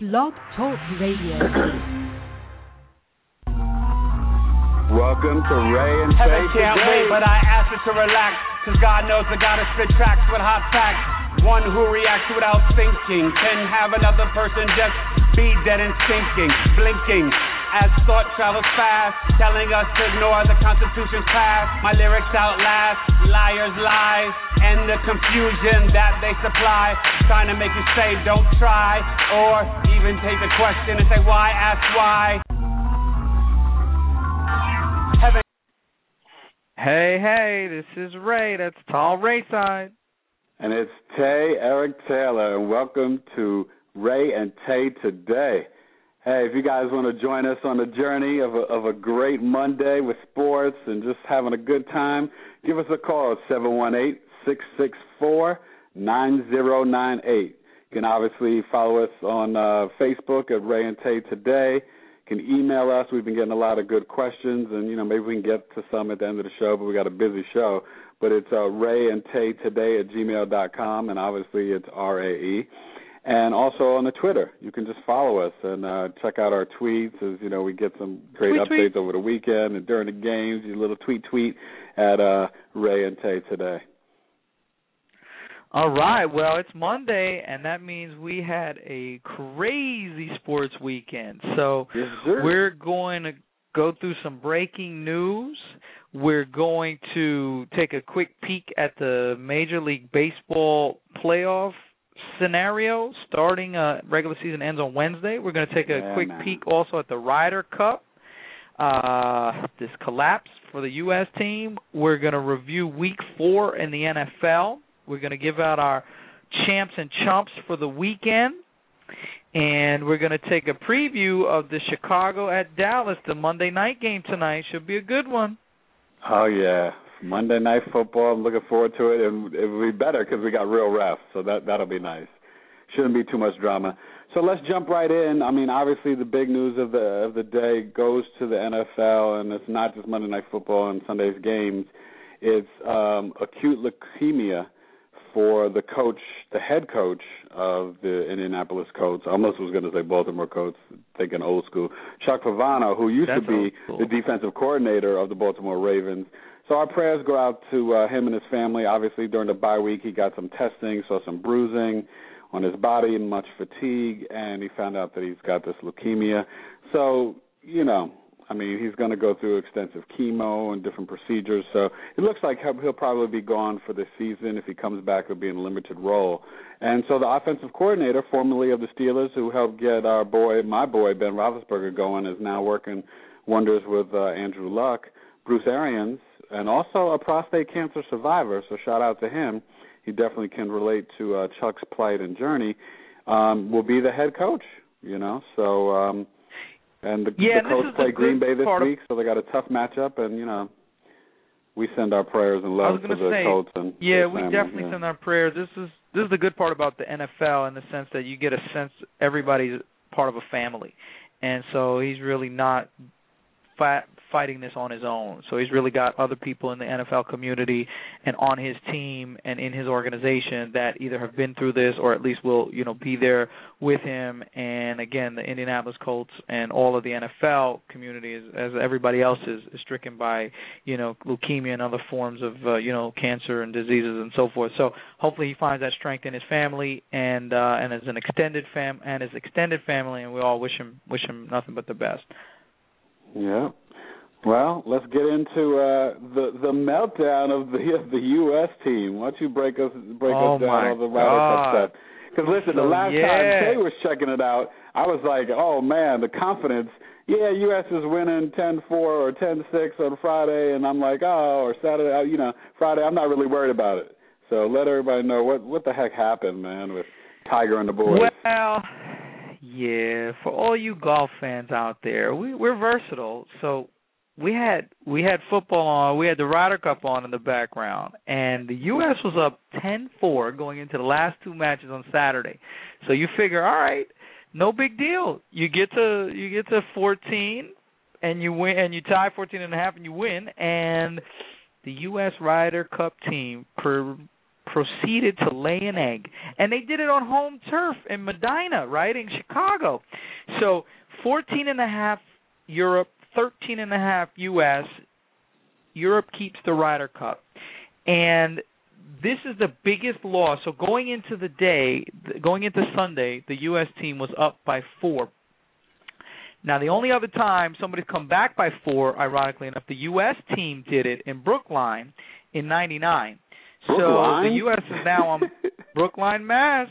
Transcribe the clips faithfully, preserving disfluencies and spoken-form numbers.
Blog Talk Radio. Welcome to Ray and Tay Heaven can't today. wait, but I ask it to relax, cause God knows I gotta spit tracks with hot facts. One who reacts without thinking can have another person just be dead and sinking, blinking as thought travels fast, telling us to ignore the Constitution's past. My lyrics outlast liars' lies and the confusion that they supply, trying to make you say don't try, or even take the question and say why, ask why. Heaven. Hey, hey, this is Ray. That's Tall Rayside. And it's Tay, Eric Taylor, and welcome to Ray and Tay Today. Hey, if you guys want to join us on the journey of a, of a great Monday with sports and just having a good time, give us a call at seven one eight, six six four, nine zero nine eight. You can obviously follow us on uh, Facebook at Ray and Tay Today. You can email us. We've been getting a lot of good questions, and, you know, maybe we can get to some at the end of the show, but we got a busy show. But it's uh, Ray and Tay Today at gmail dot com, and obviously it's R A E. And also on the Twitter, you can just follow us and uh, check out our tweets as, you know, we get some great tweet, updates tweet. over the weekend and during the games, your little tweet tweet at uh, Ray and Tay Today. All right, well, it's Monday, and that means we had a crazy sports weekend. So yes, sir. We're going to go through some breaking news. We're going to take a quick peek at the Major League Baseball playoff scenario. Starting uh, regular season ends on Wednesday. We're going to take a yeah, quick man. peek also at the Ryder Cup, uh, this collapse for the U S team. We're going to review week four in the N F L. We're going to give out our champs and chumps for the weekend. And we're going to take a preview of the Chicago at Dallas, the Monday night game tonight. Should be a good one. Oh, yeah. Monday Night Football. I'm looking forward to it. And it will be better because we got real refs, so that, that'll be nice. Shouldn't be too much drama. So let's jump right in. I mean, obviously the big news of the of the day goes to the N F L, and it's not just Monday Night Football and Sunday's games. It's um, acute leukemia for the coach, the head coach of the Indianapolis Colts. I almost was going to say Baltimore Colts, thinking old school. Chuck Pagano, who used That's to be the defensive coordinator of the Baltimore Ravens. So our prayers go out to uh, him and his family. Obviously, during the bye week, he got some testing, saw some bruising on his body and much fatigue, and he found out that he's got this leukemia. So, you know, I mean, he's going to go through extensive chemo and different procedures. So it looks like he'll probably be gone for this season. If he comes back, he'll be in a limited role. And so the offensive coordinator, formerly of the Steelers, who helped get our boy, my boy, Ben Roethlisberger going, is now working wonders with uh, Andrew Luck, Bruce Arians, and also a prostate cancer survivor. So shout out to him. He definitely can relate to uh, Chuck's plight and journey. Um, will be the head coach, you know. So, um, and the, yeah, the Colts play Green Bay this of, week, so they got a tough matchup. And you know, we send our prayers and love to the say, Colts and yeah, their we family, definitely yeah. send our prayers. This is this is the good part about the N F L in the sense that you get a sense everybody's part of a family, and so he's really not fight, fighting this on his own. So he's really got other people in the N F L community and on his team and in his organization that either have been through this or at least will, you know, be there with him. And again, the Indianapolis Colts and all of the N F L community, is, as everybody else is, is stricken by, you know, leukemia and other forms of, uh, you know, cancer and diseases and so forth. So hopefully he finds that strength in his family and uh, and as an extended fam and his extended family, and we all wish him wish him nothing but the best. Yeah. Well, let's get into uh, the the meltdown of the of the U S team. Why don't you break us break oh us down my all the Ryder Cup God. stuff? Because listen, so, the last yeah. time Tay was checking it out, I was like, oh man, the confidence. Yeah, U S is winning ten four or ten six on Friday, and I'm like, oh, or Saturday, you know, Friday. I'm not really worried about it. So let everybody know what what the heck happened, man, with Tiger and the boys. Well, yeah, for all you golf fans out there, we, we're versatile, so. We had we had football on. We had the Ryder Cup on in the background, and the U S was up ten four going into the last two matches on Saturday. So you figure, all right, no big deal. You get to you get to fourteen, and you win, and you tie fourteen and a half, and you win. And the U S Ryder Cup team, per proceeded to lay an egg. And they did it on home turf in Medina, right, in Chicago. So fourteen and a half Europe, thirteen and a half U S Europe keeps the Ryder Cup. And this is the biggest loss. So going into the day, going into Sunday, the U S team was up by four. Now, the only other time somebody's come back by four, ironically enough, the U S team did it in Brookline in ninety-nine. Brookline? So the U S is now on Brookline, Mass.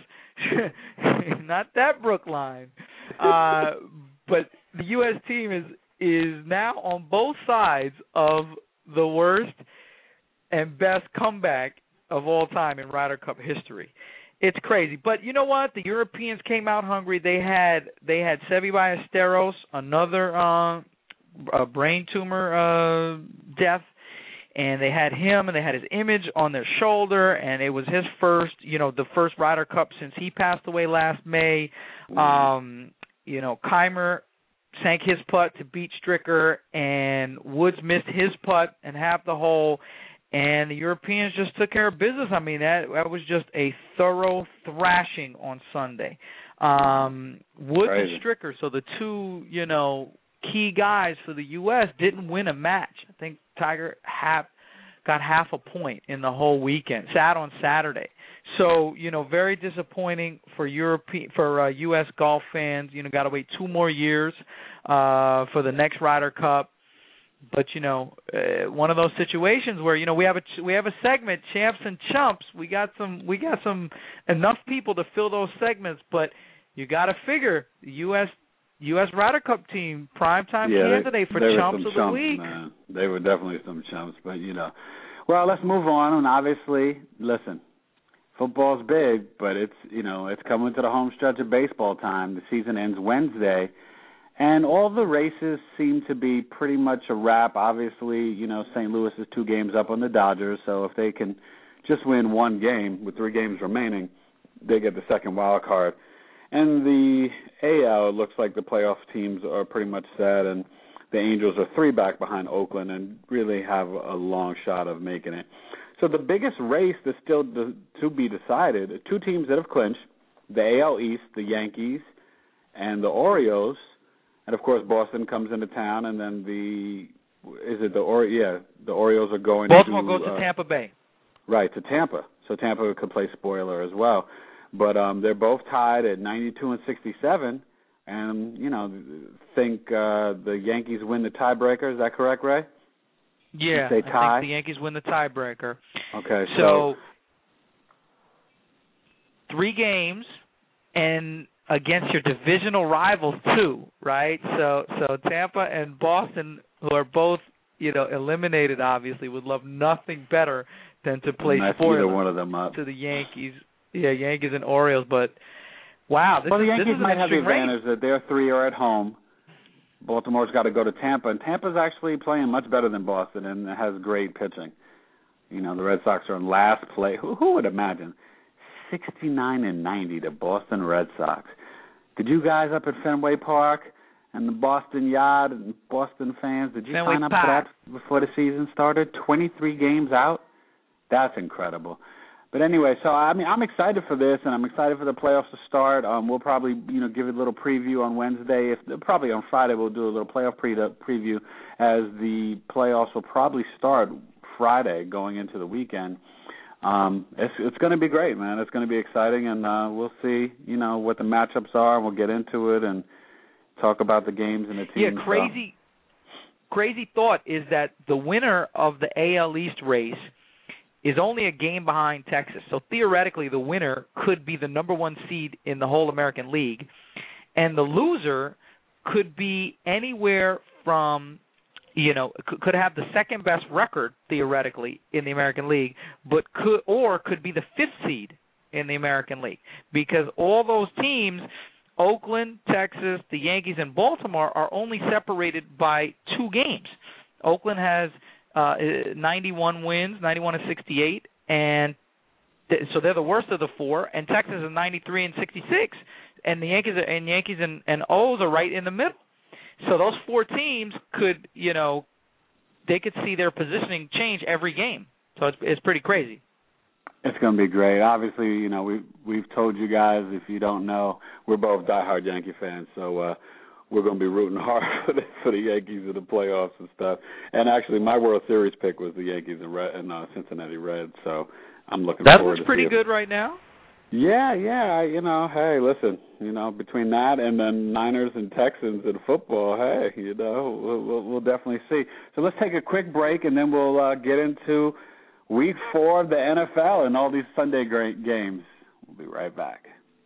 Not that Brookline. Uh, but the U S team is is now on both sides of the worst and best comeback of all time in Ryder Cup history. It's crazy. But you know what? The Europeans came out hungry. They had they had Seve Ballesteros, another uh, a brain tumor uh, death, and they had him, and they had his image on their shoulder, and it was his first, you know, the first Ryder Cup since he passed away last May. Um, you know, Keimer sank his putt to beat Stricker, and Woods missed his putt and half the hole. And the Europeans just took care of business. I mean, that, that was just a thorough thrashing on Sunday. Um, Woods Crazy. and Stricker, so the two, you know, key guys for the U S didn't win a match. I think Tiger half, got half a point in the whole weekend, sat on Saturday. So, you know, very disappointing for Europe, for uh, U S golf fans. You know, got to wait two more years uh, for the next Ryder Cup. But you know, uh, one of those situations where you know we have a we have a segment, champs and chumps. We got some we got some enough people to fill those segments, but you got to figure the U S U S Ryder Cup team primetime yeah, candidate for they chumps of the chumps, week. Man. They were definitely some chumps, but you know, well, let's move on. And obviously, listen, football's big, but it's you know it's coming to the home stretch of baseball time. The season ends Wednesday. And all the races seem to be pretty much a wrap. Obviously, you know, Saint Louis is two games up on the Dodgers, so if they can just win one game with three games remaining, they get the second wild card. And the A L, it looks like the playoff teams are pretty much set, and the Angels are three back behind Oakland and really have a long shot of making it. So the biggest race that's still to be decided, two teams that have clinched, the A L East, the Yankees, and the Orioles. And, of course, Boston comes into town, and then the – is it the – yeah, the Orioles are going Baltimore to – Baltimore goes to uh, Tampa Bay. Right, to Tampa. So Tampa could play spoiler as well. But um, they're both tied at ninety-two and sixty-seven, and, you know, think uh, the Yankees win the tiebreaker. Is that correct, Ray? Yeah, they tie? I think the Yankees win the tiebreaker. Okay, so, so three games and – against your divisional rivals too, right? So so Tampa and Boston, who are both, you know, eliminated obviously, would love nothing better than to play spoiler one of them up. to the Yankees. Yeah, Yankees and Orioles, but wow, this well, the is, Yankees this is might have the advantage race. that their three are at home. Baltimore's got to go to Tampa, and Tampa's actually playing much better than Boston and has great pitching. You know, the Red Sox are in last place. Who, who would imagine? sixty-nine and ninety to Boston Red Sox. Did you guys up at Fenway Park and the Boston Yard and Boston fans, did you Fenway sign up Park. for that before the season started? twenty-three games out? That's incredible. But anyway, so I mean, I'm excited for this, and I'm excited for the playoffs to start. Um, we'll probably, you know, give it a little preview on Wednesday. If probably on Friday we'll do a little playoff pre- preview, as the playoffs will probably start Friday going into the weekend. Um, it's it's going to be great, man. It's going to be exciting, and uh, we'll see, you know, what the matchups are, and we'll get into it and talk about the games and the teams. Yeah, crazy, so. crazy thought is that the winner of the A L East race is only a game behind Texas. So theoretically, the winner could be the number one seed in the whole American League, and the loser could be anywhere from, you know, could have the second best record theoretically in the American League, but could or could be the fifth seed in the American League, because all those teams, Oakland, Texas, the Yankees, and Baltimore, are only separated by two games. Oakland has uh, ninety-one wins, ninety-one and sixty-eight, and th- so they're the worst of the four. And Texas is ninety-three and sixty-six, and the Yankees are, and Yankees and, and O's are right in the middle. So those four teams could, you know, they could see their positioning change every game. So it's it's pretty crazy. It's going to be great. Obviously, you know, we we've told you guys, if you don't know, we're both diehard Yankee fans, so uh, we're going to be rooting hard for the, for the Yankees in the playoffs and stuff. And actually, my World Series pick was the Yankees and, Red, and uh, Cincinnati Reds, so I'm looking that forward to looks pretty good it. right now. Yeah, yeah, you know, hey, listen, you know, between that and then Niners and Texans in football, hey, you know, we'll, we'll, we'll definitely see. So let's take a quick break, and then we'll uh, get into Week four of the N F L and all these Sunday great games. We'll be right back.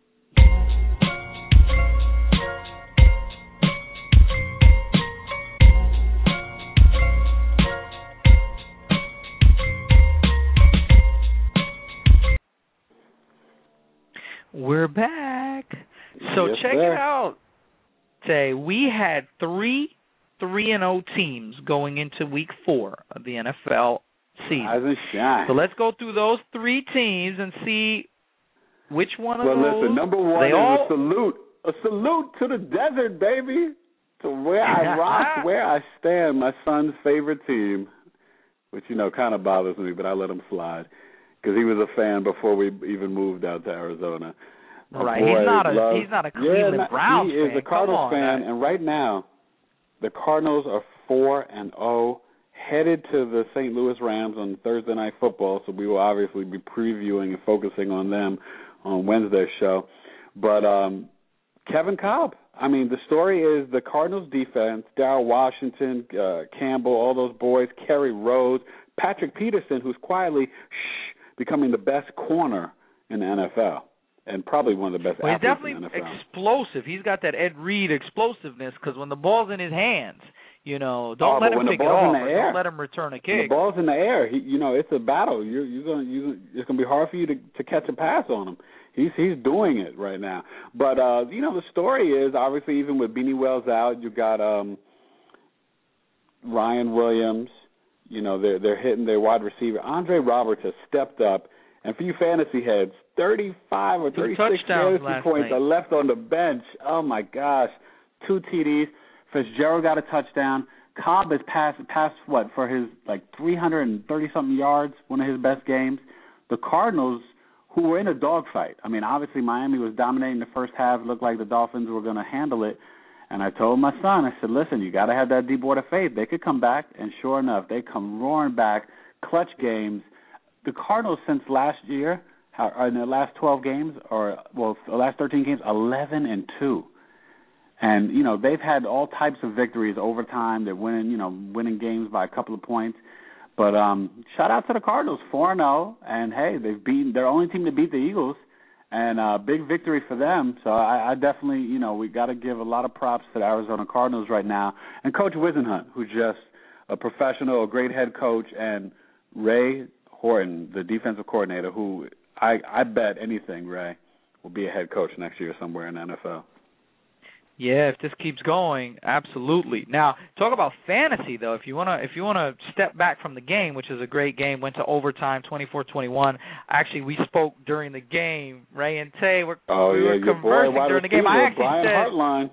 We're back. So yes, check sir. it out. Say we had three three and oh teams going into Week four of the N F L season. So let's go through those three teams and see which one of well, those. Well, listen, number one they is all... a salute. A salute to the desert, baby. To where I rock, where I stand, my son's favorite team, which, you know, kind of bothers me, but I let him slide because he was a fan before we even moved out to Arizona. My right, he's not a loves, he's not a Cleveland yeah, Browns he fan. He is a Cardinals on, fan, man. and right now the Cardinals are four and zero. Headed to the Saint Louis Rams on Thursday Night Football, so we will obviously be previewing and focusing on them on Wednesday's show. But um, Kevin Kolb, I mean, the story is the Cardinals' defense, Darryl Washington, uh, Campbell, all those boys, Kerry Rose, Patrick Peterson, who's quietly shh, becoming the best corner in the N F L and probably one of the best well, athletes he's in the N F L. He's definitely explosive. He's got that Ed Reed explosiveness because when the ball's in his hands, you know, don't oh, let him pick it off. or don't let him return a kick. When the ball's in the air, he, you know, it's a battle. You're, you're gonna, you it's gonna be hard for you to, to catch a pass on him. He's he's doing it right now. But uh, you know, the story is obviously even with Beanie Wells out, you got um, Ryan Williams. You know, they're they're hitting their wide receiver. Andre Roberts has stepped up, and for you fantasy heads, thirty-five or thirty-six fantasy points night. are left on the bench. Oh my gosh, two T Ds. Fitzgerald got a touchdown. Cobb has passed, passed what, for his, like, three hundred thirty-something yards, one of his best games. The Cardinals, who were in a dogfight. I mean, obviously Miami was dominating the first half. Looked like the Dolphins were going to handle it. And I told my son, I said, listen, you got to have that deep water faith. They could come back, and sure enough, they come roaring back, clutch games. The Cardinals since last year, in the last twelve games, or, well, the last thirteen games, eleven and two. And, you know, they've had all types of victories overtime. They're winning, you know, winning games by a couple of points. But um, shout out to the Cardinals, four and oh. And, hey, they've beaten – they're the only team to beat the Eagles. And uh, big victory for them. So I, I definitely, you know, we got to give a lot of props to the Arizona Cardinals right now. And Coach Whisenhunt, who's just a professional, a great head coach, and Ray Horton, the defensive coordinator, who I, I bet anything, Ray, will be a head coach next year somewhere in the N F L. Yeah, if this keeps going, absolutely. Now, talk about fantasy though. If you wanna, if you wanna step back from the game, which is a great game, went to overtime, twenty-four twenty-one. Actually, we spoke during the game. Ray and Tay were, oh, we yeah, were conversing boy, during the game. I actually Brian said, Hartline.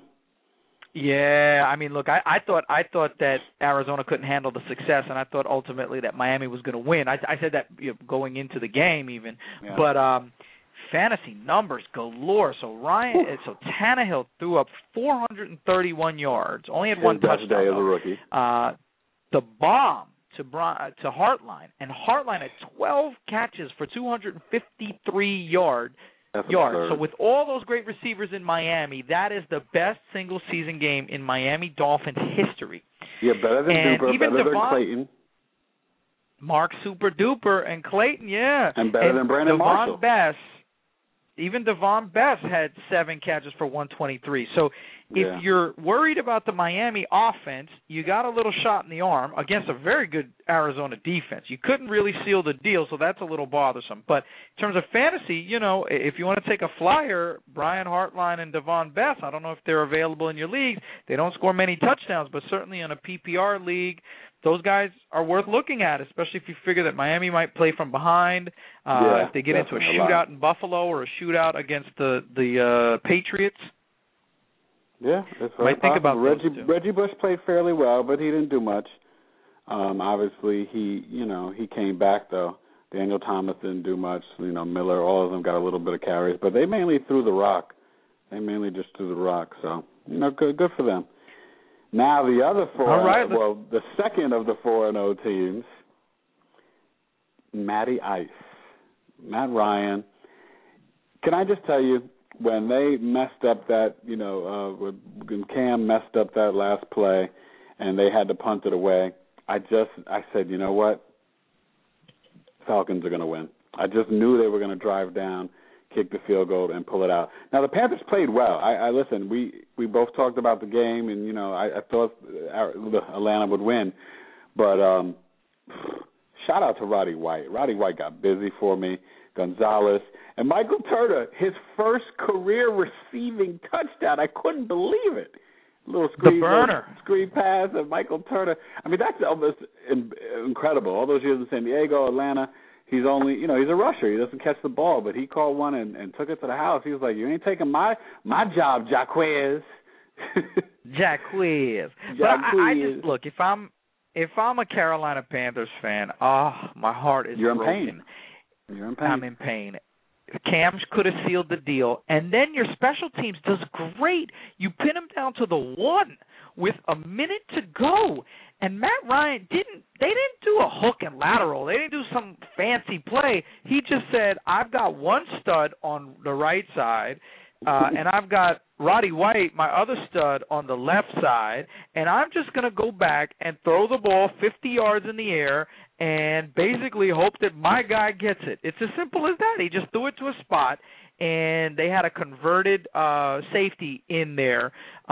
Yeah, I mean, look, I, I thought I thought that Arizona couldn't handle the success, and I thought ultimately that Miami was going to win. I, I said that you know, going into the game even, yeah. but. um Fantasy numbers galore. So Ryan, Ooh. so Tannehill threw up four hundred thirty-one yards, only had His one best touchdown. Day as a rookie. Uh, the bomb to Brian, to Hartline, and Hartline had twelve catches for two hundred fifty-three yard, That's yards. absurd. So with all those great receivers in Miami, that is the best single season game in Miami Dolphins history. Yeah, better than and Duper, even better Devon, than Clayton. Mark Super Duper and Clayton, yeah, and better and than Brandon Devon Marshall. Best. Even Devon Best had seven catches for one twenty-three. So if yeah. you're worried about the Miami offense, you got a little shot in the arm against a very good Arizona defense. You couldn't really seal the deal, so that's a little bothersome. But in terms of fantasy, you know, if you want to take a flyer, Brian Hartline and Devon Best, I don't know if they're available in your leagues. They don't score many touchdowns, but certainly in a P P R league, those guys are worth looking at, especially if you figure that Miami might play from behind. Uh, yeah, if they get into a shootout in Buffalo or a shootout against the the uh, Patriots. Yeah, that's might think about Reggie Reggie Bush played fairly well, but he didn't do much. Um, obviously, he you know he came back though Daniel Thomas didn't do much. You know, Miller, all of them got a little bit of carries, but they mainly threw the rock. They mainly just threw the rock. So, you know, good, good for them. Now the other four, all right, well, the second of the four and O teams, Matty Ice, Matt Ryan. Can I just tell you, when they messed up that, you know, uh, when Cam messed up that last play and they had to punt it away, I just, I said, you know what? Falcons are going to win. I just knew they were going to drive down, kick the field goal, and pull it out. Now, the Panthers played well. I, I listen, we, we both talked about the game, and, you know, I, I thought Atlanta would win. But um, shout out to Roddy White. Roddy White got busy for me. Gonzalez. And Michael Turner, his first career receiving touchdown. I couldn't believe it. Little screen, the burner. Little screen pass of Michael Turner. I mean, that's almost in, incredible. All those years in San Diego, Atlanta, he's only, you know, he's a rusher. He doesn't catch the ball, but he called one and, and took it to the house. He was like, you ain't taking my my job, Jaquez. Jaquez. But I, I just, look, if I'm, if I'm a Carolina Panthers fan, oh, my heart is You're broken. in pain. You're in pain. I'm in pain. Cam could have sealed the deal, and then your special teams does great. You pin him down to the one with a minute to go, and Matt Ryan didn't. They didn't do a hook and lateral. They didn't do some fancy play. He just said, "I've got one stud on the right side, uh, and I've got Roddy White, my other stud, on the left side, and I'm just going to go back and throw the ball fifty yards in the air and basically hope that my guy gets it." It's as simple as that. He just threw it to a spot, and they had a converted uh, safety in there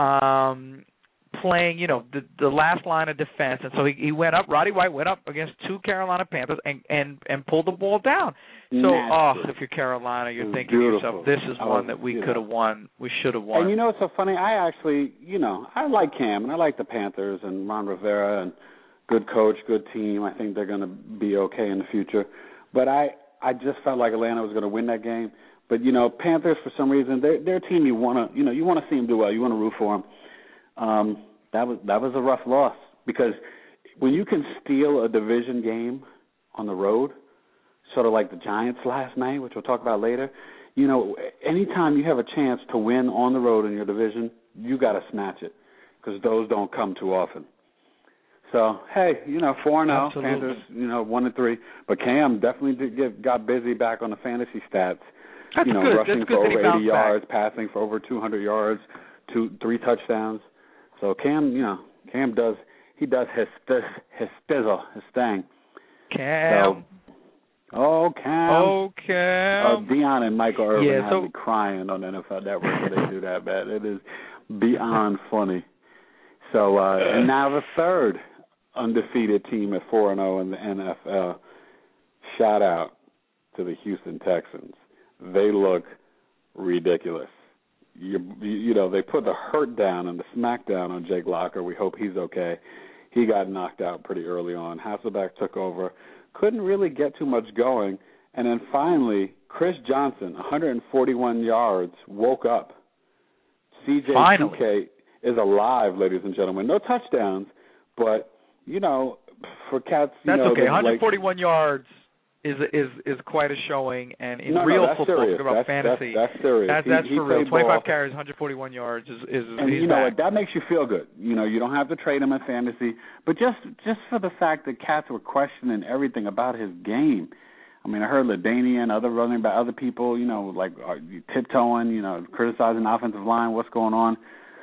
um, playing, you know, the, the last line of defense. And so he, he went up, Roddy White went up against two Carolina Panthers and, and, and pulled the ball down. So, oh, if you're Carolina, you're thinking beautiful. to yourself, this is I one was, that we you could know. have won. We should have won. And you know what's so funny? I actually, you know, I like Cam, and I like the Panthers and Ron Rivera, and good coach, good team. I think they're going to be okay in the future. But I, I just felt like Atlanta was going to win that game. But, you know, Panthers, for some reason, they're, they're a team you want to, you know, you want to see them do well. You want to root for them. Um, that was that was a rough loss, because when you can steal a division game on the road, sort of like the Giants last night, which we'll talk about later, you know, anytime you have a chance to win on the road in your division, you got to snatch it, because those don't come too often. So, hey, you know, four and oh, Panthers, you know, one and three. But Cam definitely did get, got busy back on the fantasy stats. That's you know, good. rushing That's for good over eighty yards, back. passing for over two hundred yards, two, three touchdowns. So Cam, you know, Cam does, he does his, his stizzle, his thing. Cam. So, oh, Cam. Oh, Cam. Uh, Dion and Michael Irvin yeah, have so, me crying on the N F L Network when they do that, man. It is beyond funny. So, uh, and now the third undefeated team at four and oh in the N F L. Shout out to the Houston Texans. They look ridiculous. You, you know, they put the hurt down and the smack down on Jake Locker. We hope he's okay. He got knocked out pretty early on. Hasselbeck took over. Couldn't really get too much going. And then finally, Chris Johnson, one hundred forty-one yards, woke up. C J two K is alive, ladies and gentlemen. No touchdowns, but, you know, for cats, you that's know, okay. one hundred forty-one like, yards is is is quite a showing, and in no, real no, that's football, serious. talk about that's, fantasy. That's, that's serious. That's, he, that's he for real. twenty-five ball. carries, one hundred forty-one yards is is. And he's you know back. what? That makes you feel good. You know, you don't have to trade him in fantasy, but just just for the fact that cats were questioning everything about his game. I mean, I heard LaDainian, other running by other people, you know, like are you tiptoeing, you know, criticizing the offensive line. What's going on?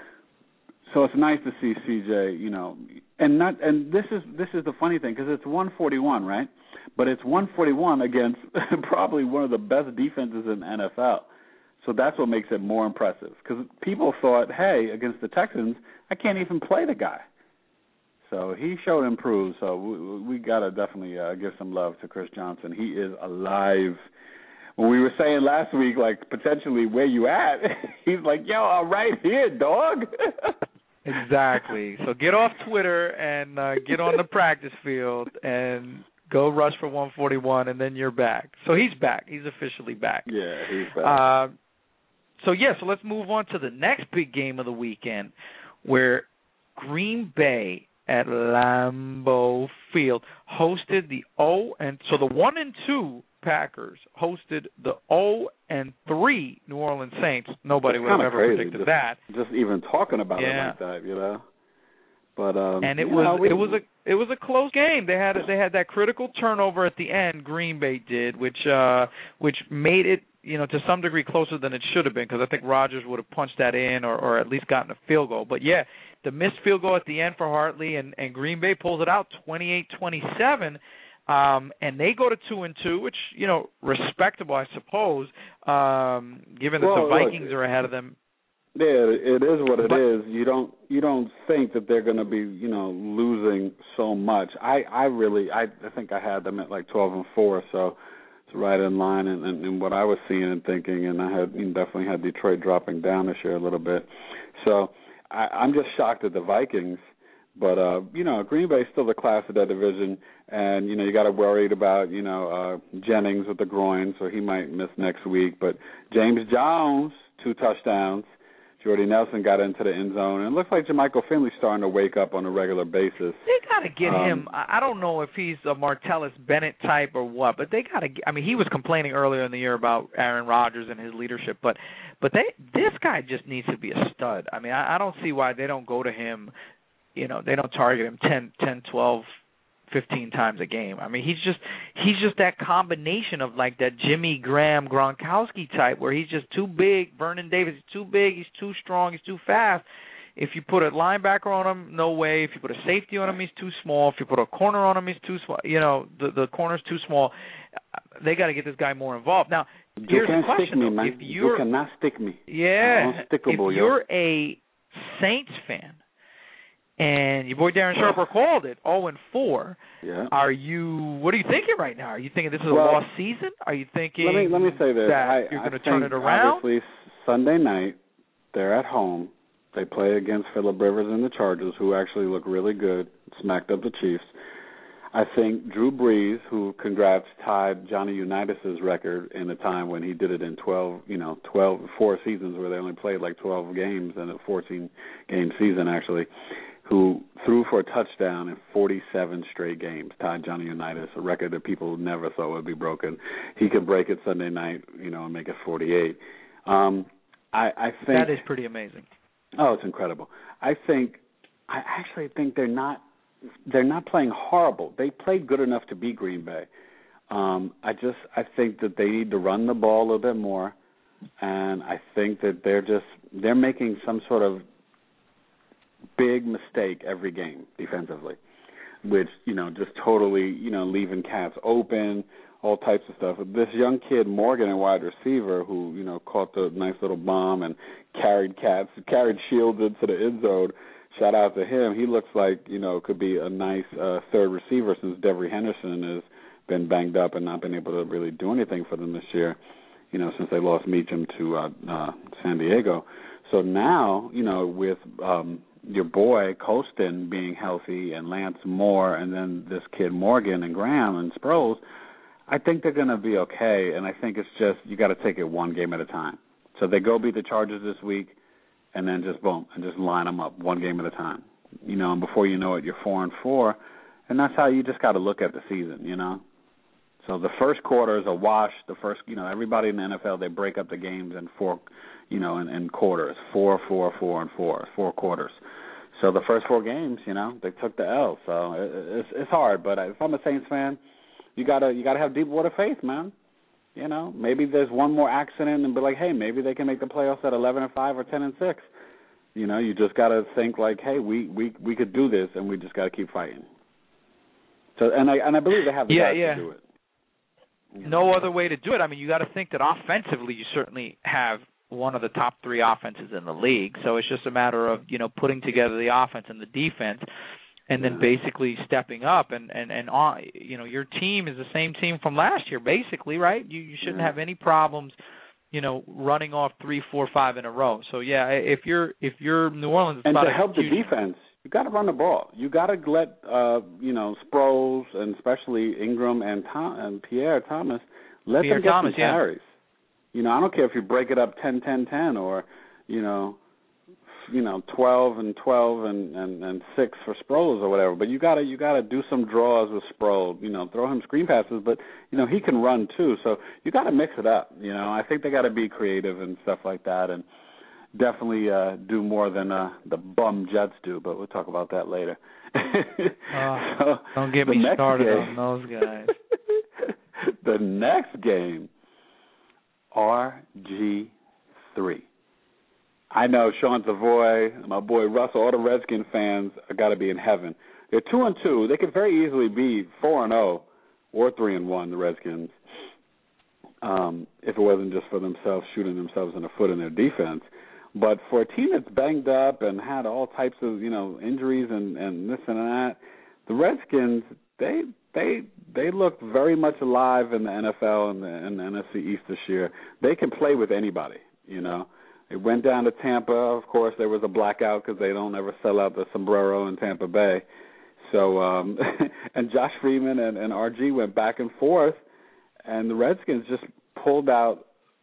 So it's nice to see C J, you know, and not and this is this is the funny thing, because it's one forty-one, right? But it's one forty-one against probably one of the best defenses in the N F L. So that's what makes it more impressive, because people thought, hey, against the Texans, I can't even play the guy. So he showed improved. So we, we got to definitely uh, give some love to Chris Johnson. He is alive. When we were saying last week, like, potentially where you at, he's like, yo, I'm right here, dog. Exactly. So get off Twitter and uh, get on the practice field and go rush for one forty-one, and then you're back. So he's back. He's officially back. Yeah, he's back. Uh, so, yeah, so let's move on to the next big game of the weekend, where Green Bay at Lambeau Field, hosted the oh and so the one and two Packers hosted the oh and three New Orleans Saints. Nobody would have ever crazy. predicted just, that. Just even talking about yeah. it like that, you know. But um, and it you was know, we, it was a it was a close game. They had they had that critical turnover at the end. Green Bay did, which uh, which made it, you know, to some degree closer than it should have been, because I think Rodgers would have punched that in or, or at least gotten a field goal. But yeah, the missed field goal at the end for Hartley, and, and Green Bay pulls it out twenty-eight twenty-seven. Um, and they go to two and two, which, you know, respectable, I suppose, um, given that well, the Vikings look, are ahead of them. Yeah, it is what it but, is. You don't you don't think that they're going to be, you know, losing so much. I, I really I, I think I had them at like twelve and four, so it's right in line in, in, in what I was seeing and thinking. And I had you know, definitely had Detroit dropping down this year a little bit. So I, I'm just shocked at the Vikings. But, uh, you know, Green Bay's still the class of that division, and, you know, you got to worry about, you know, uh, Jennings with the groin, so he might miss next week. But James Jones, two touchdowns. Jordy Nelson got into the end zone, and it looks like Jermichael Finley's starting to wake up on a regular basis. They got to get um, him. I don't know if he's a Martellus Bennett type or what, but they got to. I mean, he was complaining earlier in the year about Aaron Rodgers and his leadership, but but they this guy just needs to be a stud. I mean, I, I don't see why they don't go to him. You know, they don't target him ten, ten, twelve, fifteen times a game. I mean, he's just he's just that combination of like that Jimmy Graham Gronkowski type, where he's just too big. Vernon Davis is too big. He's too strong. He's too fast. If you put a linebacker on him, no way. If you put a safety on him, he's too small. If you put a corner on him, he's too small. You know, the the corner's too small. They got to get this guy more involved. Now, you here's can't the question: stick me, though. man. If you're, you cannot stick me. Yeah. If yo. you're a Saints fan, and your boy Darren Sharper called it oh and four. Yeah. Are you? What are you thinking right now? Are you thinking this is a well, lost season? Are you thinking let me let me say this. that I, you're going to I turn it around? Obviously, Sunday night they're at home. They play against Phillip Rivers and the Chargers, who actually look really good. Smacked up the Chiefs. I think Drew Brees, who congrats tied Johnny Unitas's record in a time when he did it in twelve, you know, twelve four seasons where they only played like twelve games in a fourteen game season actually. Who threw for a touchdown in forty-seven straight games, tied Johnny Unitas, a record that people never thought would be broken. He could break it Sunday night, you know, and make it forty-eight. Um, I, I think that is pretty amazing. Oh, it's incredible. I think, I actually think they're not, they're not playing horrible. They played good enough to beat Green Bay. Um, I just, I think that they need to run the ball a little bit more, and I think that they're just, they're making some sort of big mistake every game defensively, which, you know, just totally, you know, leaving cats open, all types of stuff. This young kid, Morgan, a wide receiver, who, you know, caught the nice little bomb and carried cats, carried Shields into the end zone. Shout out to him. He looks like, you know, could be a nice uh, third receiver since Devery Henderson has been banged up and not been able to really do anything for them this year, you know, since they lost Meacham to uh, uh, San Diego. So now, you know, with um, your boy Colston being healthy and Lance Moore and then this kid Morgan and Graham and Sproles, I think they're going to be okay, and I think it's just you got to take it one game at a time. So they go beat the Chargers this week, and then just boom, and just line them up one game at a time. You know, and before you know it, you're four and four, and that's how you just got to look at the season. You know, so the first quarter is a wash. The first, you know, everybody in the N F L, they break up the games in four, you know, in, in quarters, four, four, four, and four, four quarters. So the first four games, you know, they took the L. So it, it's it's hard, but if I'm a Saints fan, you gotta you gotta have deep water faith, man. You know, maybe there's one more accident and be like, hey, maybe they can make the playoffs at eleven and five or ten and six. You know, you just gotta think like, hey, we we we could do this, and we just gotta keep fighting. So, and I and I believe they have the yeah, guys yeah. to do it. You no know? other way to do it. I mean, you got to think that offensively, you certainly have one of the top three offenses in the league. So it's just a matter of, you know, putting together the offense and the defense, and then basically stepping up. And, and, and on, you know, your team is the same team from last year, basically, right? You, you shouldn't yeah. have any problems, you know, running off three, four, five in a row. So, yeah, if you're if you're New Orleans, it's and about to help huge... the defense, you got to run the ball. You got to let, uh, you know, Sproles and especially Ingram and, Tom, and Pierre Thomas, let Pierre them get Thomas, some yeah. carries. You know, I don't care if you break it up ten ten ten or, you know, you know, twelve and twelve and, and, and six for Sproles or whatever. But you gotta you gotta do some draws with Sproles. You know, throw him screen passes, but you know he can run too. So you gotta mix it up. You know, I think they gotta be creative and stuff like that, and definitely uh, do more than uh, the bum Jets do. But we'll talk about that later. uh, so don't get me started game, on those guys. The next game, R G three. I know Sean Savoy, my boy Russell, all the Redskin fans are got to be in heaven. They're two and two. They could very easily be four and zero or three and one. The Redskins, um, if it wasn't just for themselves shooting themselves in the foot in their defense. But for a team that's banged up and had all types of you know injuries and, and this and that, the Redskins they they they look very much alive in the N F L and the, and the N F C East this year. They can play with anybody, you know. It went down to Tampa. Of course, there was a blackout because they don't ever sell out the sombrero in Tampa Bay. So, um, and Josh Freeman and, and R G went back and forth, and the Redskins just pulled out,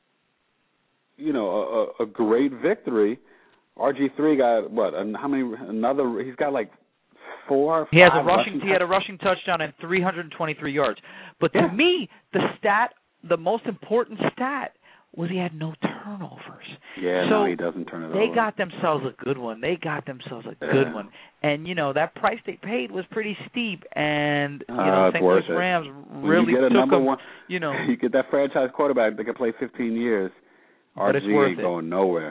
you know, a, a great victory. R G three got what? And how many? Another? He's got like four. He has a rushing. rushing he had a rushing touchdown and three hundred twenty-three yards. But to yeah. me, the stat, the most important stat, was he had no turnovers. Yeah, so no, he doesn't turn it they over. They got themselves a good one. They got themselves a good yeah. one. And, you know, that price they paid was pretty steep. And, you uh, know, Saint Louis it. Rams when really you get a took number them, one, you know. You get that franchise quarterback that can play fifteen years. R G ain't going nowhere.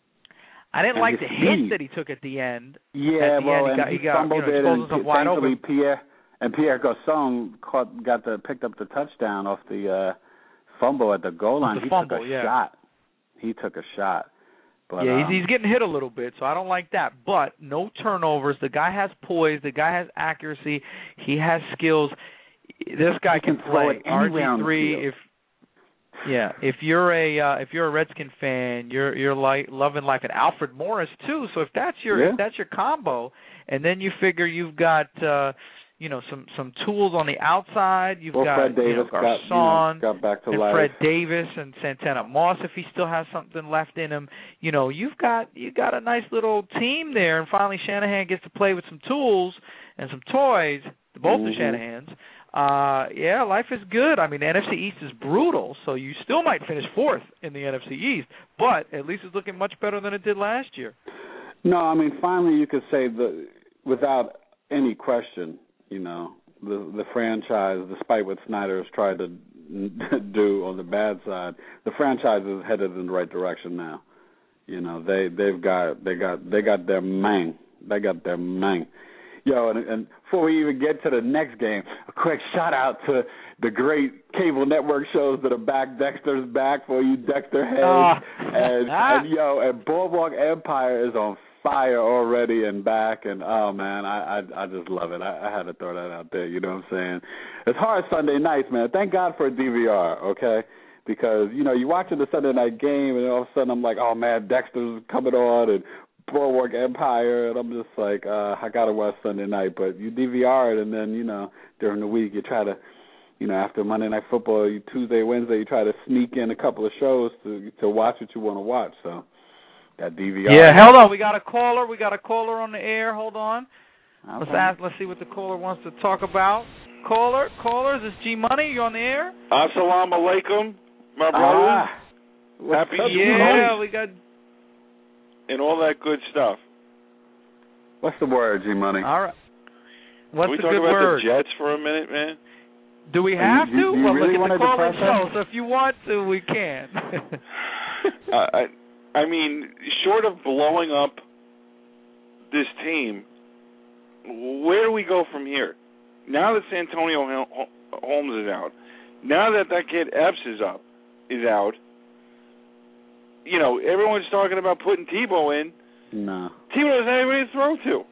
I didn't and like the speed. hit that he took at the end. Yeah, at the well, end, he and got, he, he got, fumbled you know, it, and himself wide thankfully open. Pierre and Pierre Garçon caught, got the picked up the touchdown off the uh, fumble at the goal line. The he fumble, took a yeah. shot. He took a shot. But, yeah, um, he's, he's getting hit a little bit, so I don't like that. But no turnovers. The guy has poise. The guy has accuracy. He has skills. This guy can, can throw play. it R G three, if yeah, if you're a uh, if you're a Redskin fan, you're you're like loving life, and Alfred Morris too. So if that's your yeah. if that's your combo, and then you figure you've got uh, you know some some tools on the outside. You've well, got Fred Davis you know, got, Garçon you know, got back to and life. Fred Davis and Santana Moss if he still has something left in him. You know, you've got you got a nice little team there, and finally Shanahan gets to play with some tools and some toys. Both mm-hmm. the Shanahans. Uh, yeah, life is good. I mean, the N F C East is brutal, so you still might finish fourth in the N F C East, but at least it's looking much better than it did last year. No, I mean, finally you could say the without any question, you know, the the franchise, despite what Snyder has tried to do on the bad side, the franchise is headed in the right direction now. You know, they they've got they got they got their man, they got their man. Yo, and, and before we even get to the next game, a quick shout-out to the great cable network shows that are back. Dexter's back for you, Dexter heads. Oh. and, and, yo, and Boardwalk Empire is on fire already and back. And, oh, man, I I, I just love it. I, I had to throw that out there, you know what I'm saying? It's hard Sunday nights, man. Thank God for a D V R, okay? Because, you know, you're watching the Sunday night game, and all of a sudden I'm like, oh, man, Dexter's coming on, and Boardwalk Empire, and I'm just like, uh, I gotta watch Sunday night. But you D V R it, and then you know during the week you try to, you know, after Monday Night Football, you, Tuesday, Wednesday, you try to sneak in a couple of shows to to watch what you want to watch. So that D V R. Yeah, hold on, we got a caller. We got a caller on the air. Hold on. Okay. Let's ask. Let's see what the caller wants to talk about. Caller, caller, is this G Money? You on the air? Assalamu alaikum, my brother. Ah, Happy up, yeah, we got. And all that good stuff. What's the word, G Money? All right. What's Can we the talk good about word? the Jets for a minute, man? Do we have you, you, to? you well, really look at the caller show. us? So if you want to, we can. uh, I, I mean, short of blowing up this team, where do we go from here? Now that Santonio Holmes is out, now that that kid Epps is up, is out. You know, everyone's talking about putting Tebow in. No. Tebow doesn't have anybody to throw to.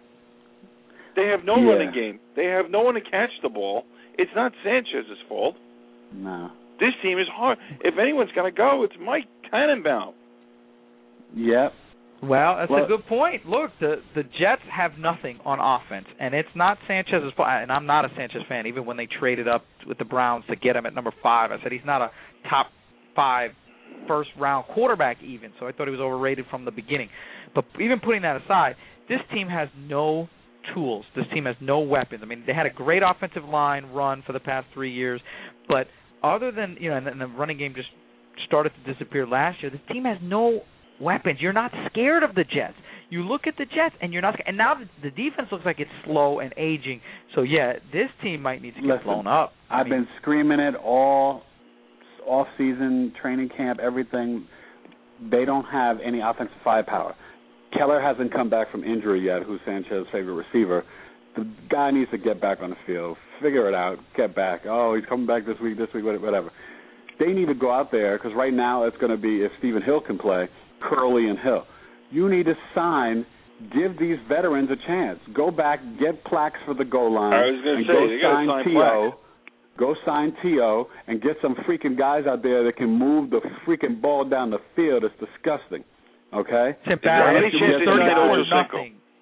They have no yeah. running game. They have no one to catch the ball. It's not Sanchez's fault. No. This team is hard. If anyone's going to go, it's Mike Tannenbaum. Yep. Well, that's well, a good point. Look, the the Jets have nothing on offense, and it's not Sanchez's fault. And I'm not a Sanchez fan, even when they traded up with the Browns to get him at number five. I said he's not a top five first-round quarterback even, so I thought he was overrated from the beginning. But even putting that aside, this team has no tools. This team has no weapons. I mean, they had a great offensive line run for the past three years, but other than, you know, and, and the running game just started to disappear last year, this team has no weapons. You're not scared of the Jets. You look at the Jets, and you're not scared. And now the, the defense looks like it's slow and aging. So, yeah, this team might need to get Listen, blown up. I I've mean, been screaming it all off-season, training camp, everything. They don't have any offensive firepower. Keller hasn't come back from injury yet, who's Sanchez's favorite receiver. The guy needs to get back on the field, figure it out, get back. Oh, he's coming back this week, this week, whatever. They need to go out there because right now it's going to be, if Stephen Hill can play, Curley and Hill. You need to sign, give these veterans a chance. Go back, get plaques for the goal line. I was going to say, go you got to sign T O. plaques. Go sign T O and get some freaking guys out there that can move the freaking ball down the field. It's disgusting. Okay? It's embarrassing. Any chance to sign Ocho Cinco?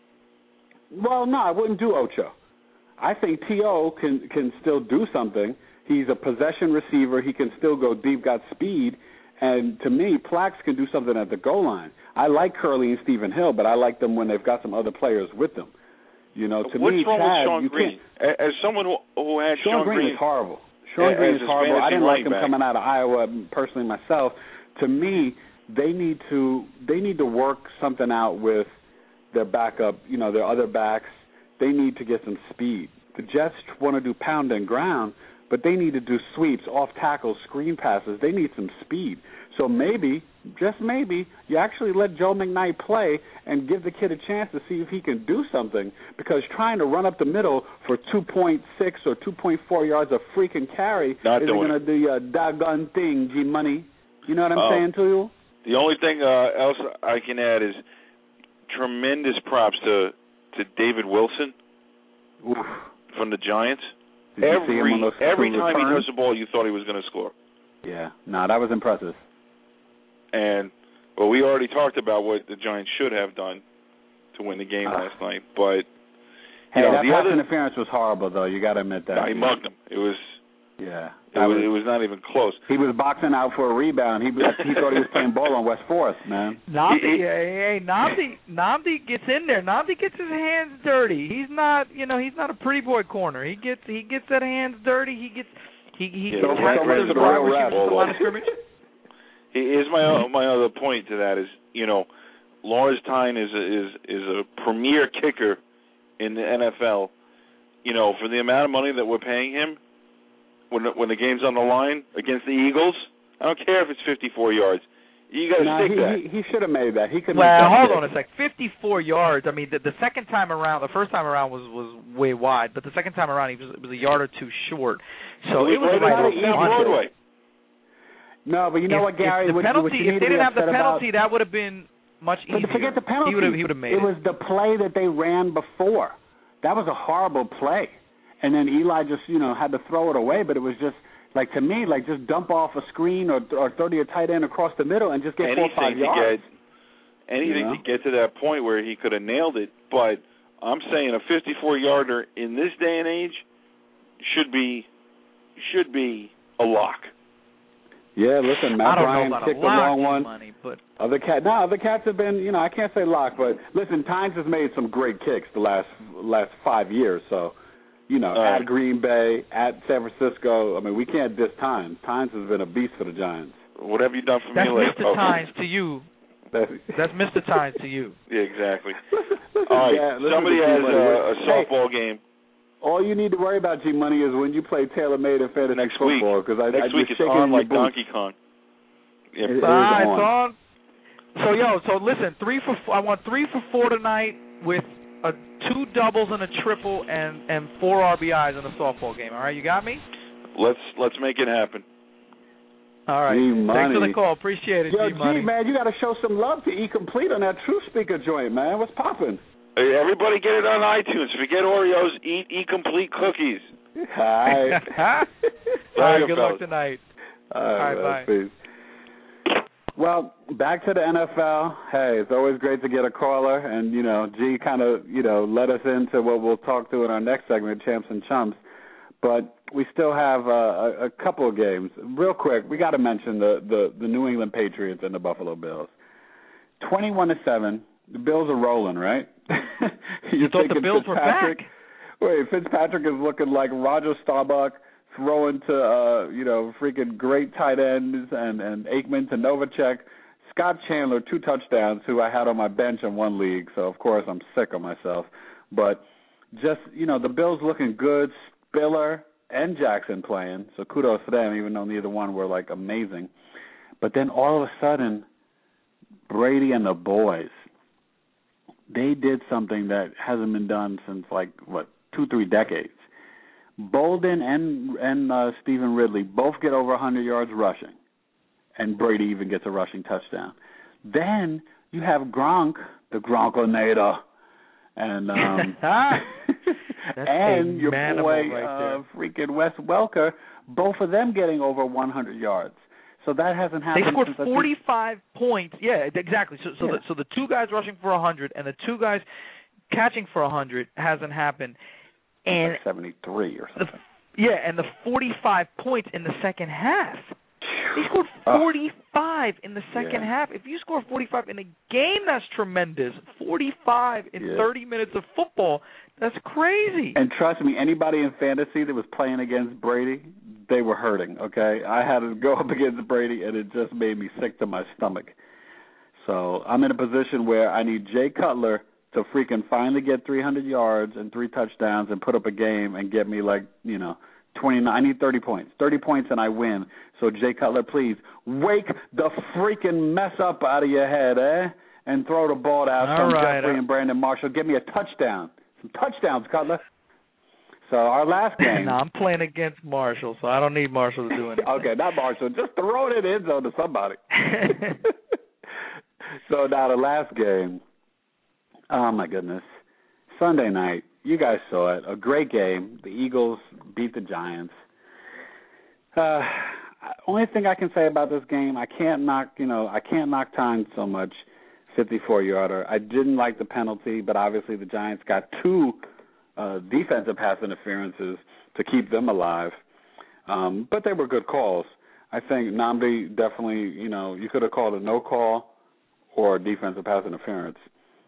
Well, no, I wouldn't do Ocho. I think T O can can still do something. He's a possession receiver. He can still go deep, got speed. And to me, Plax can do something at the goal line. I like Curley and Stephen Hill, but I like them when they've got some other players with them. You know, to What's me, wrong Chad, with Sean you Green? can't. As someone who, who had Sean, Sean Green, Green is horrible. Sean as Green is his horrible. I didn't like him back. coming out of Iowa personally myself. To me, they need to they need to work something out with their backup, you know, their other backs. They need to get some speed. The Jets want to do pound and ground, but they need to do sweeps, off tackles, screen passes. They need some speed. So maybe, just maybe, you actually let Joe McKnight play and give the kid a chance to see if he can do something, because trying to run up the middle for two point six or two point four yards of freaking carry Not isn't doing going to do a doggone thing, G-Money. You know what I'm um, saying to you? The only thing uh, else I can add is tremendous props to, to David Wilson Oof. from the Giants. Did you every see him on those every two time he returns? touched the ball, you thought he was going to score. Yeah, no, that was impressive. And, well, we already talked about what the Giants should have done to win the game uh, last night. But, hey, you know, that the pass other, interference was horrible, though. You got to admit that. No, he mugged him. It was, yeah, it was, it was not even close. He was boxing out for a rebound. He he thought he was playing ball on West Forest, man. Namdi, hey, hey, Namdi, Namdi gets in there. Namdi gets his hands dirty. He's not, you know, he's not a pretty boy corner. He gets he gets that hands dirty. He gets he he Yeah, gets so much to the the bar real where rap. he was the line of scrimmage. Here's my my other point to that is, you know, Lawrence Tyne is a, is is a premier kicker in the N F L. You know, for the amount of money that we're paying him, when when the game's on the line against the Eagles, I don't care if it's fifty-four yards. You got to no, stick he, that. He, he should have made that. He could. Well, make that hold kick. on a sec. fifty-four yards. I mean, the, the second time around, the first time around was, was way wide, but the second time around, he was, it was a yard or two short. So it was, it was right right down Broadway. No, but you know if, what, Gary? If, the what, penalty, what you if need they to be didn't have the upset penalty, about, that would have been much easier. But forget the penalty. He would have, he would have made it. It was the play that they ran before. That was a horrible play. And then Eli just, you know, had to throw it away, but it was just, like, to me, like, just dump off a screen or or throw to your tight end across the middle and just get anything four or five to yards. Get, anything you know? to get to that point where he could have nailed it. But I'm saying a fifty-four-yarder in this day and age should be should be a lock. Yeah, listen, Matt I don't Ryan know about kicked a a lock, long one. money, but Other cat, no, other cats have been, you know, I can't say lock, but listen, Tynes has made some great kicks the last last five years. So, you know, uh, at Green Bay, at San Francisco, I mean, we can't diss Tynes. Tynes has been a beast for the Giants. What have you done for that's me lately? Mister Tynes to you. That's, That's Mister Tynes to you. Yeah, exactly. listen, listen, All right, yeah, listen somebody to has G-Money. a, a Hey, softball game. all you need to worry about, G-Money, is when you play tailor-made and fantasy Next football. week. Cause I, Next I week just it's shaking on your like boots. Donkey Kong. Yeah, It- it Ah, is it's on. on. So yo, so listen, three for four, I want three for four tonight with a two doubles and a triple and and four R B Is in a softball game. All right, you got me? let's let's make it happen. All right. G-Money. Thanks for the call. Appreciate it, Yo, G-Money. G, man, you got to show some love to E Complete on that True Speaker joint, man. What's popping? Hey, everybody get it on iTunes. Forget Oreos. Eat E-Complete cookies. Hi. All right, good fellas. luck tonight. All All right, right, bye. peace. Well, back to the N F L. Hey, it's always great to get a caller, and you know, G kind of you know led us into what we'll talk to in our next segment, Champs and Chumps. But we still have uh, a, a couple of games. Real quick, we got to mention the, the, the New England Patriots and the Buffalo Bills. twenty-one to seven. The Bills are rolling, right? you thought the Bills were back? Wait, Fitzpatrick is looking like Roger Staubach throwing to, uh, you know, freaking great tight ends and, and Aikman to Novacek. Scott Chandler, two touchdowns, who I had on my bench in one league, so of course I'm sick of myself. But just, you know, the Bills looking good. Spiller and Jackson playing, so kudos to them, even though neither one were, like, amazing. But then all of a sudden, Brady and the boys, they did something that hasn't been done since, like, what, two, three decades. Bolden and and uh, Stephen Ridley both get over one hundred yards rushing, and Brady even gets a rushing touchdown. Then you have Gronk, the Gronkonator, and um, and your boy, right uh, freaking Wes Welker, both of them getting over one hundred yards. So that hasn't happened. They scored forty-five points. Yeah, exactly. So, so, yeah. The, so the two guys rushing for one hundred and the two guys catching for one hundred hasn't happened. And like seventy-three or something. The, yeah, and the forty-five points in the second half. They scored forty-five uh, in the second yeah. half. If you score forty-five in a game, that's tremendous. forty-five in yeah. thirty minutes of football, that's crazy. And trust me, anybody in fantasy that was playing against Brady, they were hurting, okay? I had to go up against Brady, and it just made me sick to my stomach. So I'm in a position where I need Jay Cutler to freaking finally get three hundred yards and three touchdowns and put up a game and get me, like, you know, twenty-nine. I need thirty points. thirty points and I win. So, Jay Cutler, please, wake the freaking mess up out of your head, eh? And throw the ball out. All right. Jeffrey and Brandon Marshall. Give me a touchdown. Some touchdowns, Cutler. So, our last game. No, I'm playing against Marshall, so I don't need Marshall to do anything. Okay, not Marshall. Just throw it in the end zone to somebody. So, now the last game. Oh, my goodness. Sunday night. You guys saw it. A great game. The Eagles beat the Giants. Uh, only thing I can say about this game, I can't knock, you know, I can't knock time so much, fifty-four-yarder. I didn't like the penalty, but obviously the Giants got two uh, defensive pass interferences to keep them alive. Um, but they were good calls. I think Nnamdi definitely, you know, you could have called a no call or a defensive pass interference.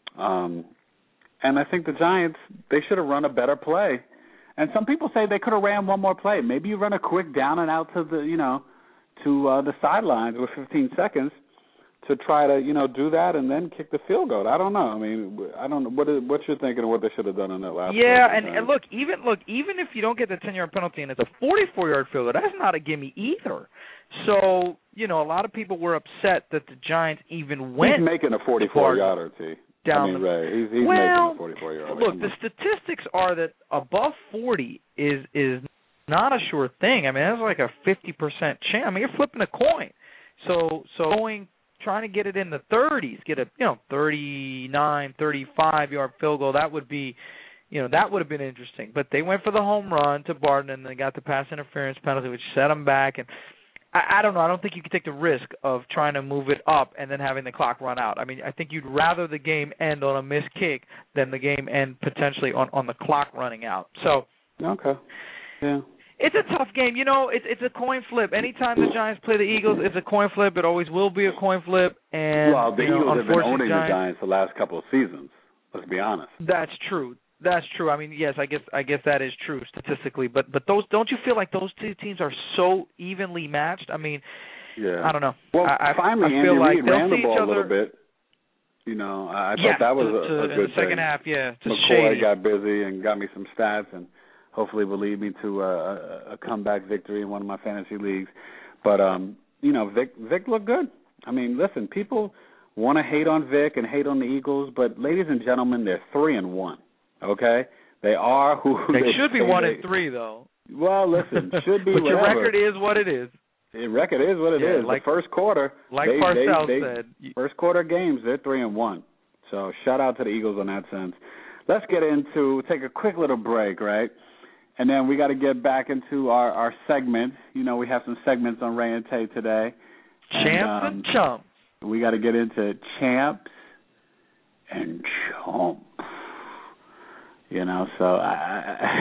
Um, and I think the Giants, they should have run a better play. And some people say they could have ran one more play. Maybe you run a quick down and out to the, you know, to uh, the sidelines with fifteen seconds to try to, you know, do that and then kick the field goal. I don't know. I mean, I don't know. What is, what you're thinking of what they should have done in that last Yeah, and, and look, even look, even if you don't get the ten-yard penalty and it's a forty-four-yard field goal, that's not a gimme either. So, you know, a lot of people were upset that the Giants even went. He's making a forty-four-yarder, T. Down I mean, the, Ray, he's, he's well, making a forty-four-yarder. Look, the statistics are that above forty is is not a sure thing. I mean, that's like a fifty percent chance. I mean, you're flipping a coin. So, so going, trying to get it in the thirties, get a, you know, thirty-nine, thirty-five-yard field goal, that would be, you know, that would have been interesting. But they went for the home run to Barton, and they got the pass interference penalty, which set them back. And I, I don't know. I don't think you could take the risk of trying to move it up and then having the clock run out. I mean, I think you'd rather the game end on a missed kick than the game end potentially on, on the clock running out. So, okay, yeah. It's a tough game. You know, it's it's a coin flip. Anytime the Giants play the Eagles, it's a coin flip. It always will be a coin flip. And well, the you know, Eagles have been owning Giants, the Giants the last couple of seasons. Let's be honest. That's true. That's true. I mean, yes, I guess I guess that is true statistically. But but those don't you feel like those two teams are so evenly matched? I mean, yeah. I don't know. Well, I, finally, I feel Andy like Reid ran the ball other, a little bit. You know, I yeah, thought that was to, a, to, a good in the second thing. half. Yeah, to McCoy shady. got busy and got me some stats, and hopefully will lead me to a, a comeback victory in one of my fantasy leagues. But um, you know, Vic Vic looked good. I mean, listen, people want to hate on Vic and hate on the Eagles, but ladies and gentlemen, they're three and one. Okay, they are who they, they should be say one they, and three though. Well, listen, should be. But your whatever. record is what it is. Your record is what it yeah, is. Like, the first quarter, like they, Parcells they, they, said, first quarter games, they're three and one. So shout out to the Eagles in that sense. Let's get into take a quick little break, right? And then we got to get back into our, our segments. You know, we have some segments on Ray and Tay today. Champs and, um, and chumps. We got to get into champs and chumps. You know, so I,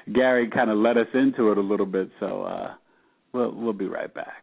Gary kind of led us into it a little bit, so uh, we'll we'll be right back.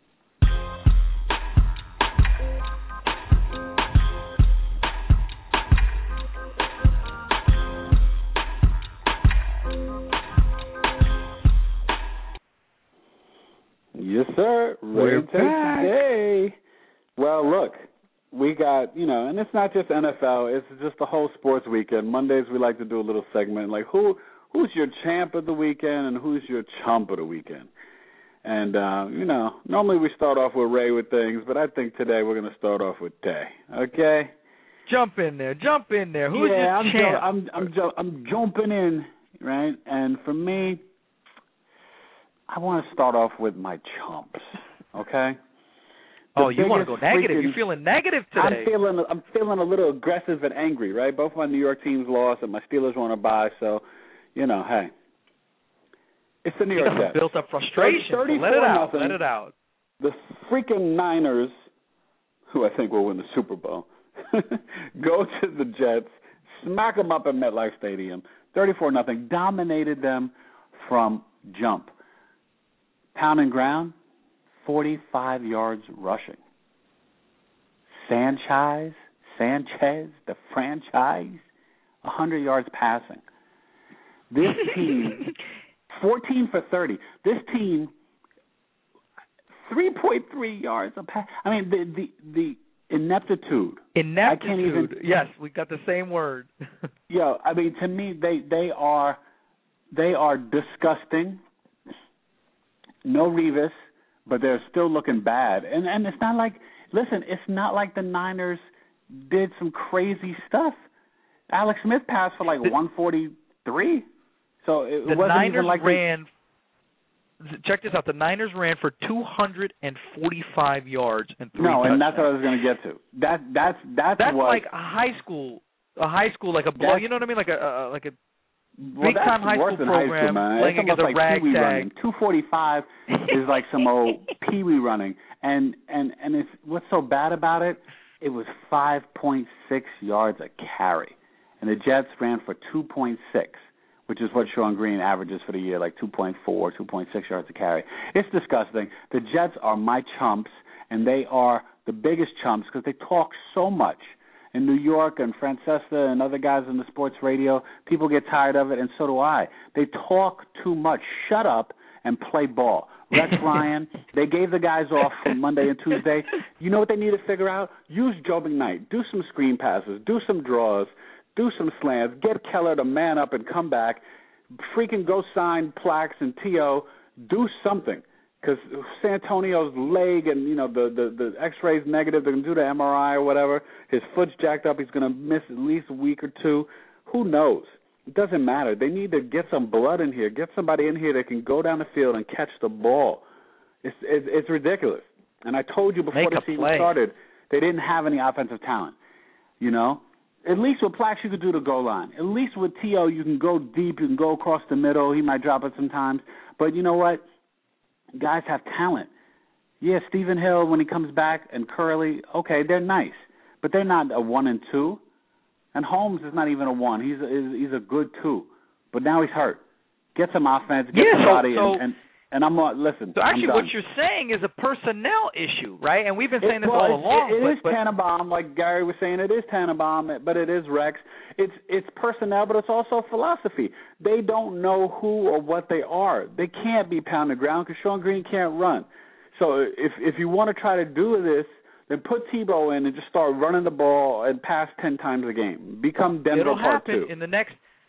Yes, sir. We're Ready today. Well, look, we got, you know, and it's not just N F L. It's just the whole sports weekend. Mondays we like to do a little segment like who who's your champ of the weekend and who's your chump of the weekend. And, uh, you know, normally we start off with Ray with things, but I think today we're going to start off with Tay. Okay? Jump in there. Jump in there. Who's yeah, your I'm champ? Ju- I'm I'm, ju- I'm jumping in, right? And for me, I want to start off with my chumps, okay? The oh, you want to go negative? Freaking, You're feeling negative today. I'm feeling I'm feeling a little aggressive and angry, right? Both my New York teams lost, and my Steelers want to buy, so, you know, hey. It's the New York Jets. Built up frustration. So let it out. Nothing. Let it out. The freaking Niners, who I think will win the Super Bowl, go to the Jets, smack them up at MetLife Stadium, thirty-four nothing, dominated them from jump. Pound and ground, forty-five yards rushing. Sanchez, Sanchez, the franchise, one hundred yards passing. This team, fourteen for thirty. This team, three point three yards a pass. I mean, the the, the ineptitude. Ineptitude. I can't even, yes, we got the same word. Yo, I mean, to me, they they are they are disgusting. No Revis, but they're still looking bad. And and it's not like, listen, it's not like the Niners did some crazy stuff. Alex Smith passed for like the, one forty-three. So it the wasn't Niners even like ran, they, check this out, the Niners ran for two hundred forty-five yards and three No, touchdowns. and that's what I was going to get to. That That's that's, that's what, like a high school, a high school, like a, blow, you know what I mean, like a, uh, like a, Well, big time high worse school than high program school, man. playing It's against a like ragtag. Pee-wee running. two forty-five is like some old Pee-wee running. And, and, and it's, what's so bad about it, it was five point six yards a carry. And the Jets ran for two point six, which is what Sean Green averages for the year, like two point four, two point six yards a carry. It's disgusting. The Jets are my chumps, and they are the biggest chumps because they talk so much. In New York and Francesca and other guys in the sports radio, people get tired of it, and so do I. They talk too much. Shut up and play ball. Rex Ryan, they gave the guys off from Monday and Tuesday. You know what they need to figure out? Use Joe McKnight. Do some screen passes. Do some draws. Do some slants. Get Keller to man up and come back. Freaking go sign Plax and T O. Do something. Because Santonio's leg and, you know, the, the, the X-ray's negative. They're going to do the M R I or whatever. His foot's jacked up. He's going to miss at least a week or two. Who knows? It doesn't matter. They need to get some blood in here. Get somebody in here that can go down the field and catch the ball. It's it's, it's ridiculous. And I told you before Make the a season play. started, they didn't have any offensive talent. You know? At least with Plax, you could do the goal line. At least with T O, you can go deep. You can go across the middle. He might drop it sometimes. But you know what? Guys have talent. Yeah, Stephen Hill, when he comes back, and Curley, okay, they're nice. But they're not a one and two. And Holmes is not even a one. He's a, he's a good two. But now he's hurt. Get some offense, get yeah, somebody, so, so, and, and, and I'm not, listen, So actually I'm what done. you're saying is a personnel issue, right? And we've been saying it, this well, all along. It, it but, is but, Tannenbaum, like Gary was saying. It is Tannenbaum, but it is Rex. It's it's personnel, but it's also philosophy. They don't know who or what they are. They can't be pound the ground because Sean Green can't run. So if if you want to try to do this, then put Tebow in and just start running the ball and pass ten times a game. Become Denver It'll Part happen Two. in the next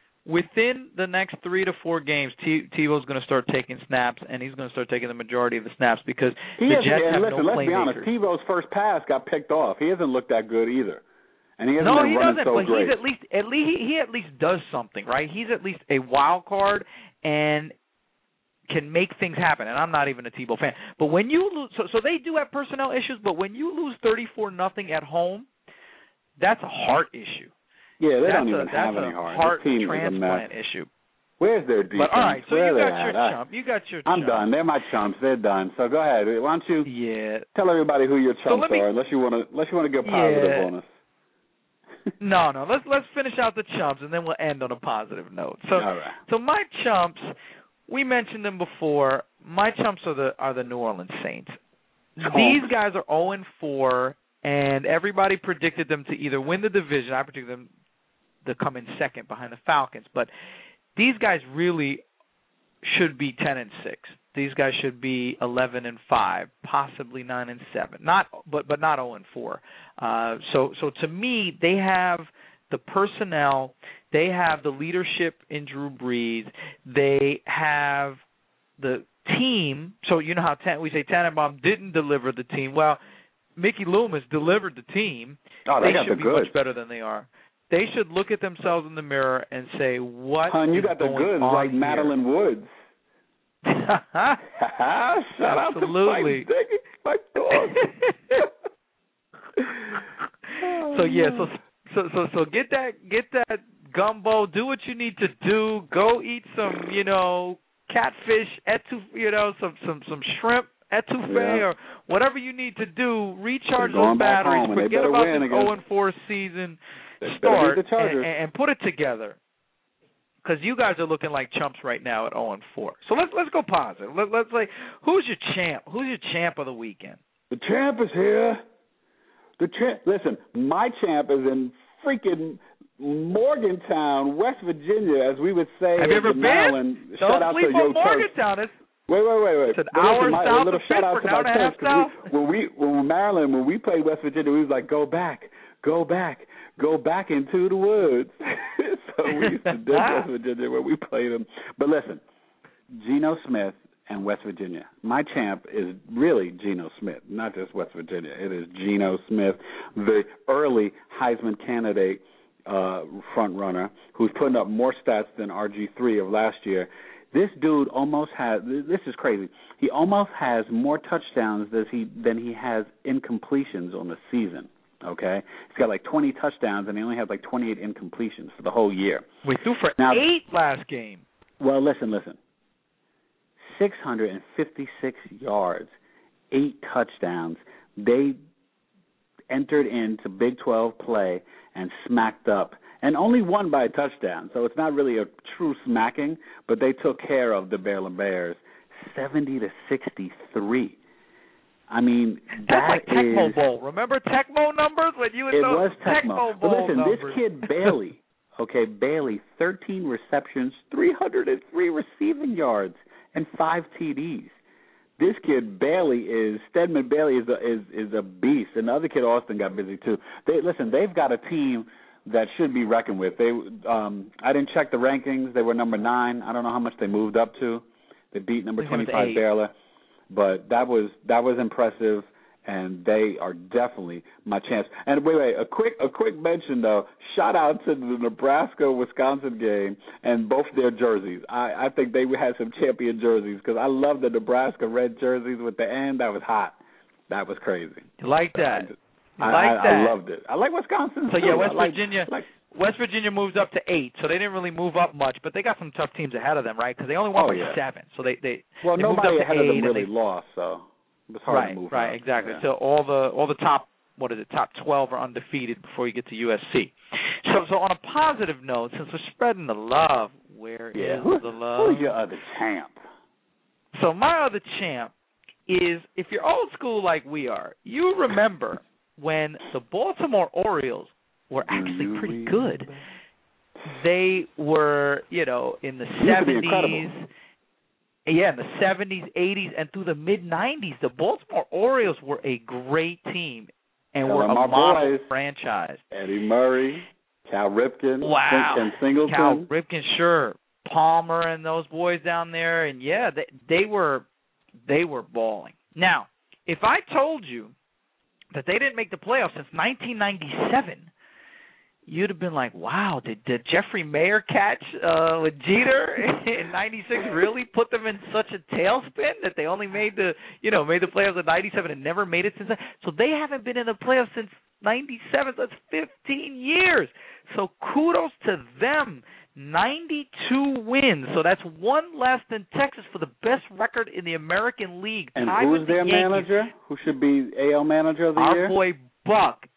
within the next three to four games. T- Tebow's going to start taking snaps, and he's going to start taking the majority of the snaps because he the has, Jets have listen, no let's playmakers. be honest. Tebow's first pass got picked off. He hasn't looked that good either, and he hasn't no, been he running doesn't. so but great. he's at least at least he, he at least does something, right? He's at least a wild card and can make things happen. And I'm not even a Tebow fan, but when you lose, so so they do have personnel issues. But when you lose thirty-four nothing at home, that's a heart issue. Yeah, they that's don't a, even have that's any a heart. heart This team is a transplant mess. issue. Where's their defense? But all right, so Where you they got at? your I, chump. You got your. I'm chump. done. They're my chumps. They're done. So go ahead. Why don't you Yeah. tell everybody who your chumps let me- are, unless you want to, unless you want to go positive Yeah. on us. no, no. Let's let's finish out the chumps, and then we'll end on a positive note. So, All right. so my chumps, we mentioned them before. My chumps are the are the New Orleans Saints. These guys are oh and four, and everybody predicted them to either win the division. I predicted them to come in second behind the Falcons. But these guys really should be ten and six. These guys should be eleven and five, possibly nine and seven. Not, but but not oh and four. Uh, so so to me, they have the personnel, they have the leadership in Drew Brees, they have the team. So you know how Tan- we say Tannenbaum didn't deliver the team. Well, Mickey Loomis delivered the team. Oh, they, they got should the be goods. much better than they are. They should look at themselves in the mirror and say, "What?" Hun, you is got the going goods on like here? Madeline Woods. Shout out to Absolutely. Mike Dog. So yeah, so so so so get that get that gumbo. Do what you need to do. Go eat some, you know, catfish, etu, you know, some some some shrimp, etouffee, Yeah. or whatever you need to do. Recharge They're going those back batteries. home, and they Forget better about win this against- oh and four season. They better Start beat the Chargers. and, and put it together. Because you guys are looking like chumps right now at oh and four. So let's let's go positive. Let, let's say, who's your champ? Who's your champ of the weekend? The champ is here. The champ. Listen, my champ is in freaking Morgantown, West Virginia, as we would say. Have you ever in been? Maryland. Don't Shout out sleep to Yo on Turks. Morgantown. It's Wait, wait, wait, wait. It's an But hour listen, my, south a little of shout out Pittsburgh, to an my hour and a half Turks, 'cause we, when we when we Maryland, when we played West Virginia, we was like, go back, go back, go back into the woods. So we used to dig West Virginia when we played them. But listen, Geno Smith and West Virginia. My champ is really Geno Smith, not just West Virginia. It is Geno Smith, the early Heisman candidate uh, front runner, who's putting up more stats than R G three of last year. This dude almost has. This is crazy. He almost has more touchdowns than he than he has incompletions on the season. Okay, he's got like twenty touchdowns, and he only had like twenty-eight incompletions for the whole year. We threw for Now, eight last game. Well, listen, listen. six hundred fifty-six yards, eight touchdowns. They entered into Big twelve play and smacked up, and only won by a touchdown. So it's not really a true smacking, but they took care of the Maryland Bears, seventy to sixty-three. I mean, That's that like Tecmo is, Bowl. Remember Tecmo numbers when you would it know was Tecmo. Tecmo But Bowl listen, numbers. this kid Bailey, okay, Bailey, thirteen receptions, three hundred three receiving yards, and five T Ds. This kid Bailey is Stedman Bailey is a, is is a beast, and the other kid Austin got busy too. They listen, they've got a team that should be reckoned with. They um, I didn't check the rankings. They were number nine. I don't know how much they moved up to. They beat number twenty-five Baylor, but that was that was impressive, and they are definitely my chance. And wait, wait, a quick a quick mention though. Shout out to the Nebraska Wisconsin game and both their jerseys. I, I think they had some champion jerseys because I love the Nebraska red jerseys with the end. That was hot. That was crazy. You like that? You I, like I, that? I loved it. I like Wisconsin. So too. yeah, West I like, Virginia. Like, West Virginia moves up to eight, so they didn't really move up much, but they got some tough teams ahead of them, right? Because they only won Oh, by yeah. seven, so they they well, they moved nobody up to ahead eight, of them and really they, lost, so it was hard right, to move right, up. exactly. Yeah. So all the all the top what is it, top twelve are undefeated before you get to U S C. So so on a positive note, since we're spreading the love, where Yeah. is Who, the love? who's your other champ? So my other champ is, if you're old school like we are, you remember when the Baltimore Orioles were actually pretty good. They were, you know, in the seventies. Yeah, in the seventies, eighties, and through the mid nineties, the Baltimore Orioles were a great team and Tell were a my model boys. franchise. Eddie Murray, Cal Ripken, Wow. and Singleton. Cal Ripken, sure. Palmer and those boys down there, and yeah, they they were they were balling. Now, if I told you that they didn't make the playoffs since nineteen ninety-seven, you'd have been like, "Wow, did, did Jeffrey Mayer catch uh, with Jeter in ninety-six really put them in such a tailspin that they only made the you know made the playoffs in ninety-seven and never made it since then?" So they haven't been in the playoffs since ninety-seven. So that's fifteen years. So kudos to them. ninety-two wins, so that's one less than Texas for the best record in the American League. And tied who's with the their Yankees. manager? Who should be A L Manager of the Our Year? boy Buck.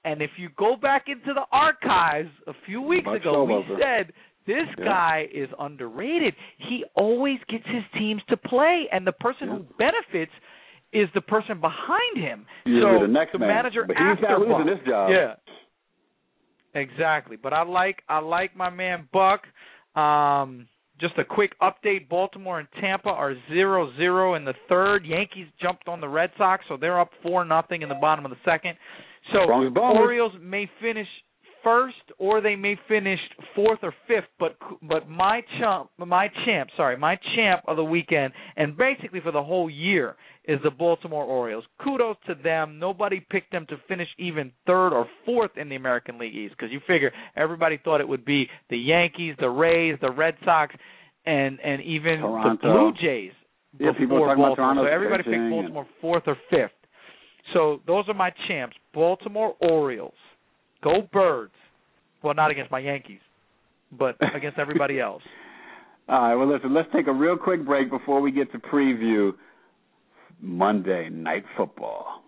And if you go back into the archives a few weeks Much ago, we over. said this yeah. guy is underrated. He always gets his teams to play, and the person yeah. who benefits is the person behind him. Usually so the next the man. manager but he's after not losing Buck. his job. Yeah. Exactly. But I like I like my man Buck. Um, just a quick update, Baltimore and Tampa are zero zero in the third. Yankees jumped on the Red Sox, so they're up four nothing in the bottom of the second. So Bronx Bombers. Orioles may finish first or they may finish fourth or fifth, but but my chump, my champ, sorry, my champ of the weekend and basically for the whole year is the Baltimore Orioles. Kudos to them. Nobody picked them to finish even third or fourth in the American League East because you figure everybody thought it would be the Yankees, the Rays, the Red Sox, and and even Toronto. the Blue Jays Yeah, people before are talking about Baltimore. Toronto's So everybody picked pitching Baltimore fourth or fifth. So those are my champs, Baltimore Orioles. Go Birds. Well, not against my Yankees, but against everybody else. All right, well, listen, let's take a real quick break before we get to preview Monday Night Football.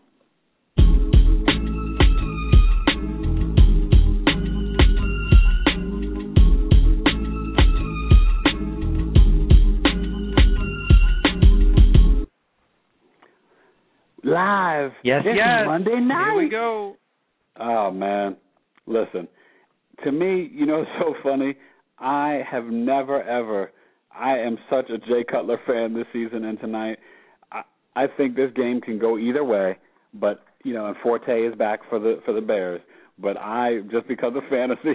Live. Yes, this yes. is Monday night. Here we go. Oh, man. Listen, to me, you know, it's so funny. I have never, ever, I am such a Jay Cutler fan this season and tonight. I, I think this game can go either way, but, you know, and Forte is back for the for the Bears. But I, just because of fantasy,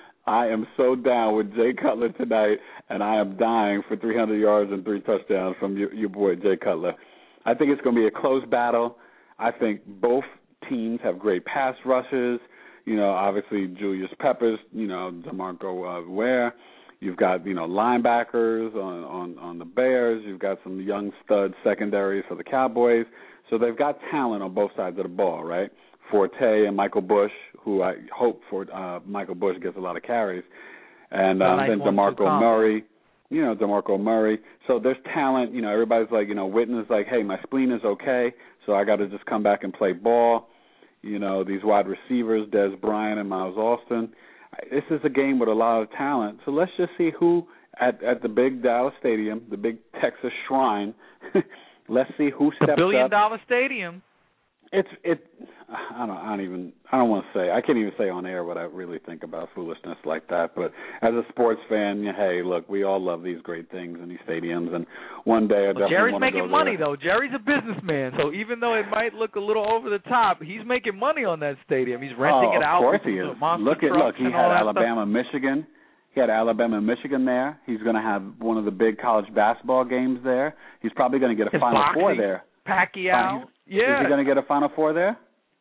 I am so down with Jay Cutler tonight, and I am dying for three hundred yards and three touchdowns from your, your boy Jay Cutler. I think it's going to be a close battle. I think both teams have great pass rushes. You know, obviously Julius Peppers, you know, DeMarco uh, Ware. You've got, you know, linebackers on, on, on the Bears. You've got some young stud secondaries for the Cowboys. So they've got talent on both sides of the ball, right? Forte and Michael Bush, who I hope for uh, Michael Bush gets a lot of carries. And um, nice then DeMarco Murray. You know, DeMarco Murray. So there's talent. You know, everybody's like, you know, Witten is like, hey, my spleen is okay, so I got to just come back and play ball. You know, these wide receivers, Des Bryant and Miles Austin. This is a game with a lot of talent. So let's just see who, at, at the big Dallas Stadium, the big Texas Shrine, let's see who steps up. The billion-dollar stadium. It's it. I don't. I don't even. I don't want to say. I can't even say on air what I really think about foolishness like that. But as a sports fan, yeah, hey, look, we all love these great things in these stadiums, and one day I well, definitely Jerry's want to making go money there. though. Jerry's a businessman, so even though it might look a little over the top, he's making money on that stadium. He's renting oh, it out. Of course with he is. Monster Look at look. trucks He and had all that Alabama, Michigan. He had Alabama and Michigan there. He's going to have one of the big college basketball games there. He's probably going to get a His Final boxing, Four there. Pacquiao. Yeah. Is he going to get a Final Four there?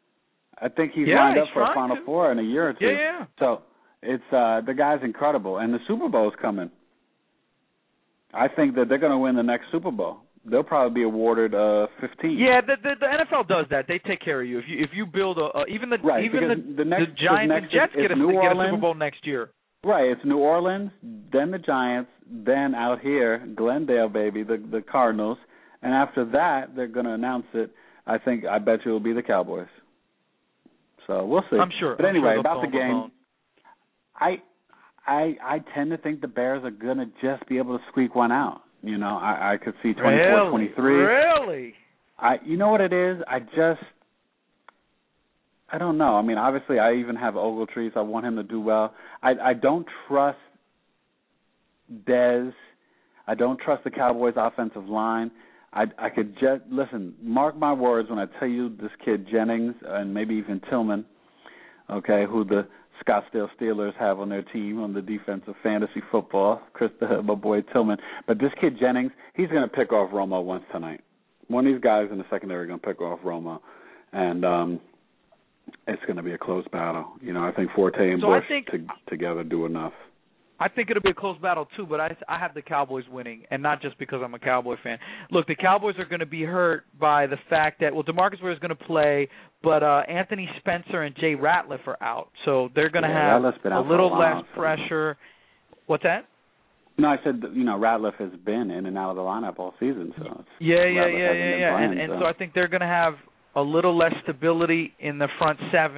I think he's yeah, lined he's up for a Final to. Four in a year or two. Yeah, yeah. So it's uh, the guy's incredible, and the Super Bowl is coming. I think that they're going to win the next Super Bowl. They'll probably be awarded uh, fifteen. Yeah, the, the the N F L does that. They take care of you if you if you build a uh, even the right, even the, the, next, the Giants next and Jets is, get a, New get Orleans, a Super Bowl next year. Right, it's New Orleans, then the Giants, then out here Glendale, baby, the the Cardinals, and after that they're going to announce it. I think I bet you it'll be the Cowboys. So we'll see. I'm sure. But I'm anyway, sure about the game, alone. I I I tend to think the Bears are going to just be able to squeak one out. You know, I, I could see twenty-four twenty-three. Really? I you know what it is? I just I don't know. I mean, obviously I even have Ogletree, so I want him to do well. I I don't trust Dez. I don't trust the Cowboys offensive line. I I could just listen, mark my words when I tell you this kid Jennings and maybe even Tillman, okay, who the Scottsdale Steelers have on their team on the defensive fantasy football, Chris, my boy Tillman. But this kid Jennings, he's going to pick off Romo once tonight. One of these guys in the secondary are going to pick off Romo, and um, it's going to be a close battle. You know, I think Forte and so Bush think, to, together do enough. I think it'll be a close battle too, but I I have the Cowboys winning, and not just because I'm a Cowboy fan. Look, the Cowboys are going to be hurt by the fact that well, DeMarcus Ware is going to play, but uh, Anthony Spencer and Jay Ratliff are out, so they're going to yeah, have a little a less pressure. What's that? No, I said you know Ratliff has been in and out of the lineup all season, so it's yeah, yeah, Ratliff yeah, yeah, yeah, playing, and and so. so I think they're going to have a little less stability in the front seven.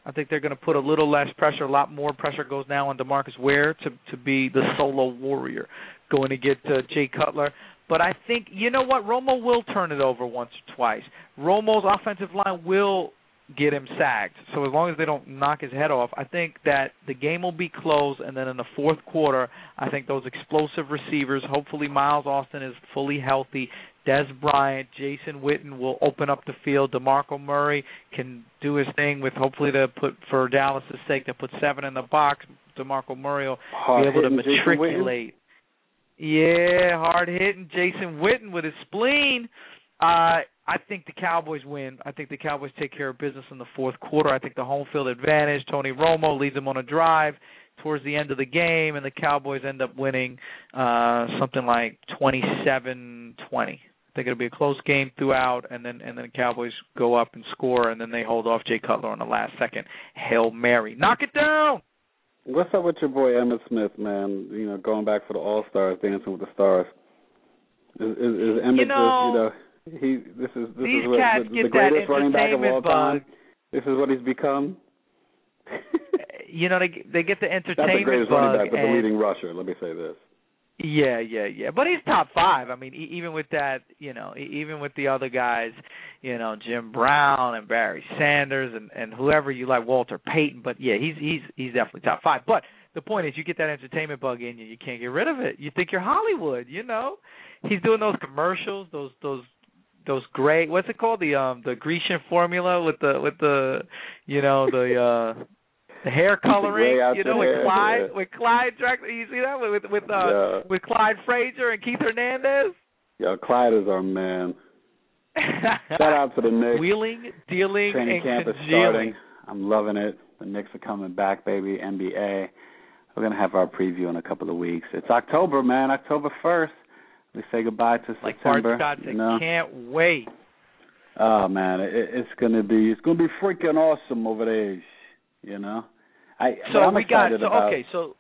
I think they're going to put a little less pressure. A lot more pressure goes now on DeMarcus Ware to to be the solo warrior, going to get uh, Jay Cutler. But I think, you know what, Romo will turn it over once or twice. Romo's offensive line will get him sacked. So as long as they don't knock his head off, I think that the game will be close, and then in the fourth quarter, I think those explosive receivers, hopefully Miles Austin is fully healthy, Des Bryant, Jason Witten will open up the field, DeMarco Murray can do his thing with hopefully to put, for Dallas' sake, to put seven in the box. DeMarco Murray will hard be able to Jason matriculate. Yeah, hard-hitting Jason Witten with his spleen. Uh, I think the Cowboys win. I think the Cowboys take care of business in the fourth quarter. I think the home field advantage, Tony Romo leads them on a drive towards the end of the game, and the Cowboys end up winning uh, something like twenty-seven twenty. I think it'll be a close game throughout, and then and then the Cowboys go up and score, and then they hold off Jay Cutler on the last second. Hail Mary. Knock it down! What's up with your boy Emmitt Smith, man? You know, going back for the All-Stars, Dancing with the Stars. Is, is, is Emmitt you know, just, you know, he this is this these is what, cats the, get the greatest that running back of all bug. time? This is what he's become? You know, they they get the entertainment Not the greatest bug. running back, but the and, leading rusher, let me say this. Yeah, yeah, yeah. But he's top five. I mean, e- even with that, you know, e- even with the other guys, you know, Jim Brown and Barry Sanders and, and whoever you like, Walter Payton. But yeah, he's he's he's definitely top five. But the point is, you get that entertainment bug in you, you can't get rid of it. You think you're Hollywood, you know. He's doing those commercials, those those those great. What's it called? The um the Grecian formula with the with the you know the. uh The hair coloring, you know, with hair, Clyde, yeah. with Clyde Drexler. You see that with with uh, yeah. with Clyde Frazier and Keith Hernandez. Yo, Clyde is our man. Shout out to the Knicks. Wheeling, dealing, Training and camp is congealing. starting. I'm loving it. The Knicks are coming back, baby. N B A. We're gonna have our preview in a couple of weeks. It's October, man. October first. We say goodbye to like September. Bart Scott said, you know? can't wait. Oh man, it, it's gonna be it's gonna be freaking awesome over there. You know. I, so I'm we got excited so about, okay. So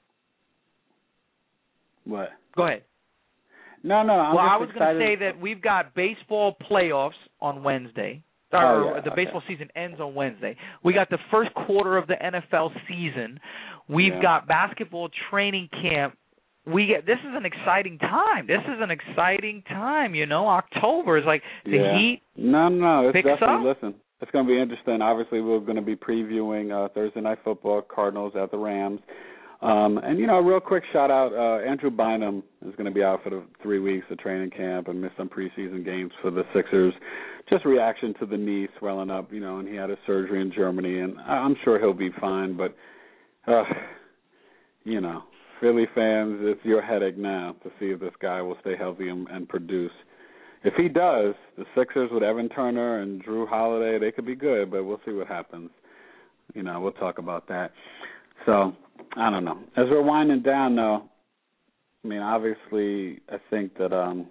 what? Go ahead. No, no. I'm well, just I was going to say that we've got baseball playoffs on Wednesday. Or oh, yeah, the okay. baseball season ends on Wednesday. We got the first quarter of the N F L season. We've yeah. got basketball training camp. We get this is an exciting time. This is an exciting time. You know, October is like the yeah. heat. No, no, it's picks definitely up. listen. It's going to be interesting. Obviously, we're going to be previewing uh, Thursday Night Football, Cardinals at the Rams. Um, and, you know, a real quick shout-out, uh, Andrew Bynum is going to be out for the three weeks of training camp and miss some preseason games for the Sixers. Just reaction to the knee swelling up, you know, and he had a surgery in Germany, and I'm sure he'll be fine. But, uh, you know, Philly fans, it's your headache now to see if this guy will stay healthy and, and produce. If he does, the Sixers with Evan Turner and Drew Holiday, they could be good, but we'll see what happens. You know, we'll talk about that. So, I don't know. As we're winding down, though, I mean, obviously, I think that, um,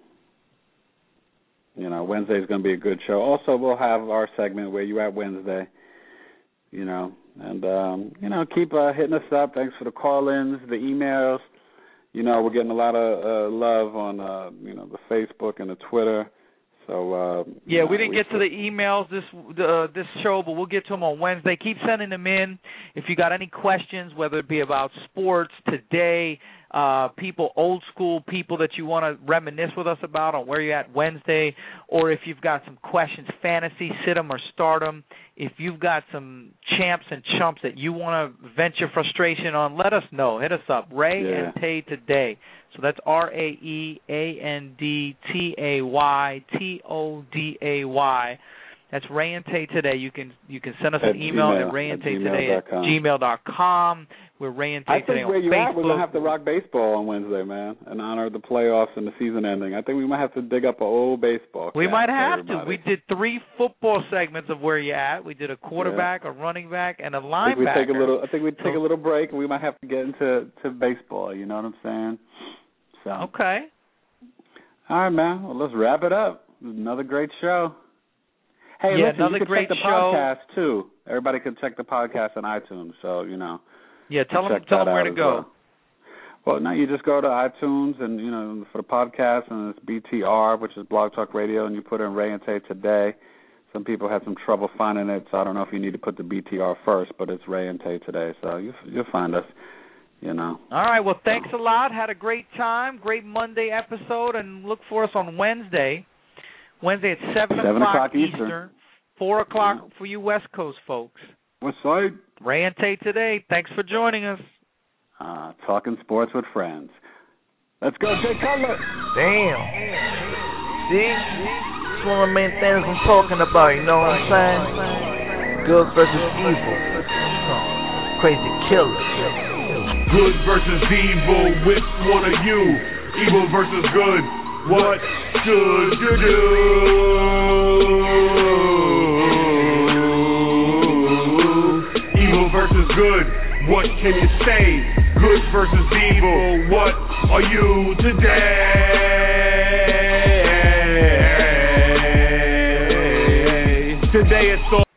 you know, Wednesday is going to be a good show. Also, we'll have our segment, Where You At Wednesday, you know, and, um, you know, keep uh, hitting us up. Thanks for the call-ins, the emails. You know, we're getting a lot of uh, love on, uh, you know, the Facebook and the Twitter. So uh, yeah, know, we didn't we get to the emails this uh, this show, but we'll get to them on Wednesday. Keep sending them in. If you got any questions, whether it be about sports, today, uh, people, old school people that you want to reminisce with us about on Where You At Wednesday, or if you've got some questions, fantasy, sit 'em or start 'em. If you've got some champs and chumps that you want to vent your frustration on, let us know. Hit us up, Ray yeah. and Tay Today. So that's R A E A N D T A Y T O D A Y. That's Ray and Tay Today. You can you can send us at an email Gmail, at Ray and at Tay Today at gmail dot com. We're Ray and Tay I Today think on Where You Facebook. At, we're going to have to rock baseball on Wednesday, man, in honor of the playoffs and the season ending. I think we might have to dig up an old baseball. We might have to. Everybody. We did three football segments of Where You At. We did a quarterback, yeah. a running back, and a linebacker. I think we take a little. I think we take a little break, and we might have to get into to baseball. You know what I'm saying? So okay. All right, man. Well, let's wrap it up. Another great show. Hey, yeah, listen, another you can great check the show. podcast too. Everybody can check the podcast on iTunes. So you know. Yeah, tell them tell them where to go. Well. well, no, you just go to iTunes and you know for the podcast, and it's B T R, which is Blog Talk Radio, and you put in Ray and Tay Today. some people had some trouble finding it, so I don't know if you need to put the B T R first, but it's Ray and Tay today, so you, you'll find us, you know. All right, well, thanks a lot. Had a great time, great Monday episode, and look for us on Wednesday. Wednesday at seven, seven o'clock Eastern, Eastern, four o'clock yeah. for you West Coast folks. What's side? Ray and Tay today. Thanks for joining us. Uh, talking sports with friends. Let's go, Jay Cutler. Damn. See? It's one of the main things I'm talking about, you know what I'm saying? Good versus evil. Crazy killers. Good versus evil, which one are you? Evil versus good, what should you do? Evil versus good, what can you say? Good versus evil, what are you today? Today it's all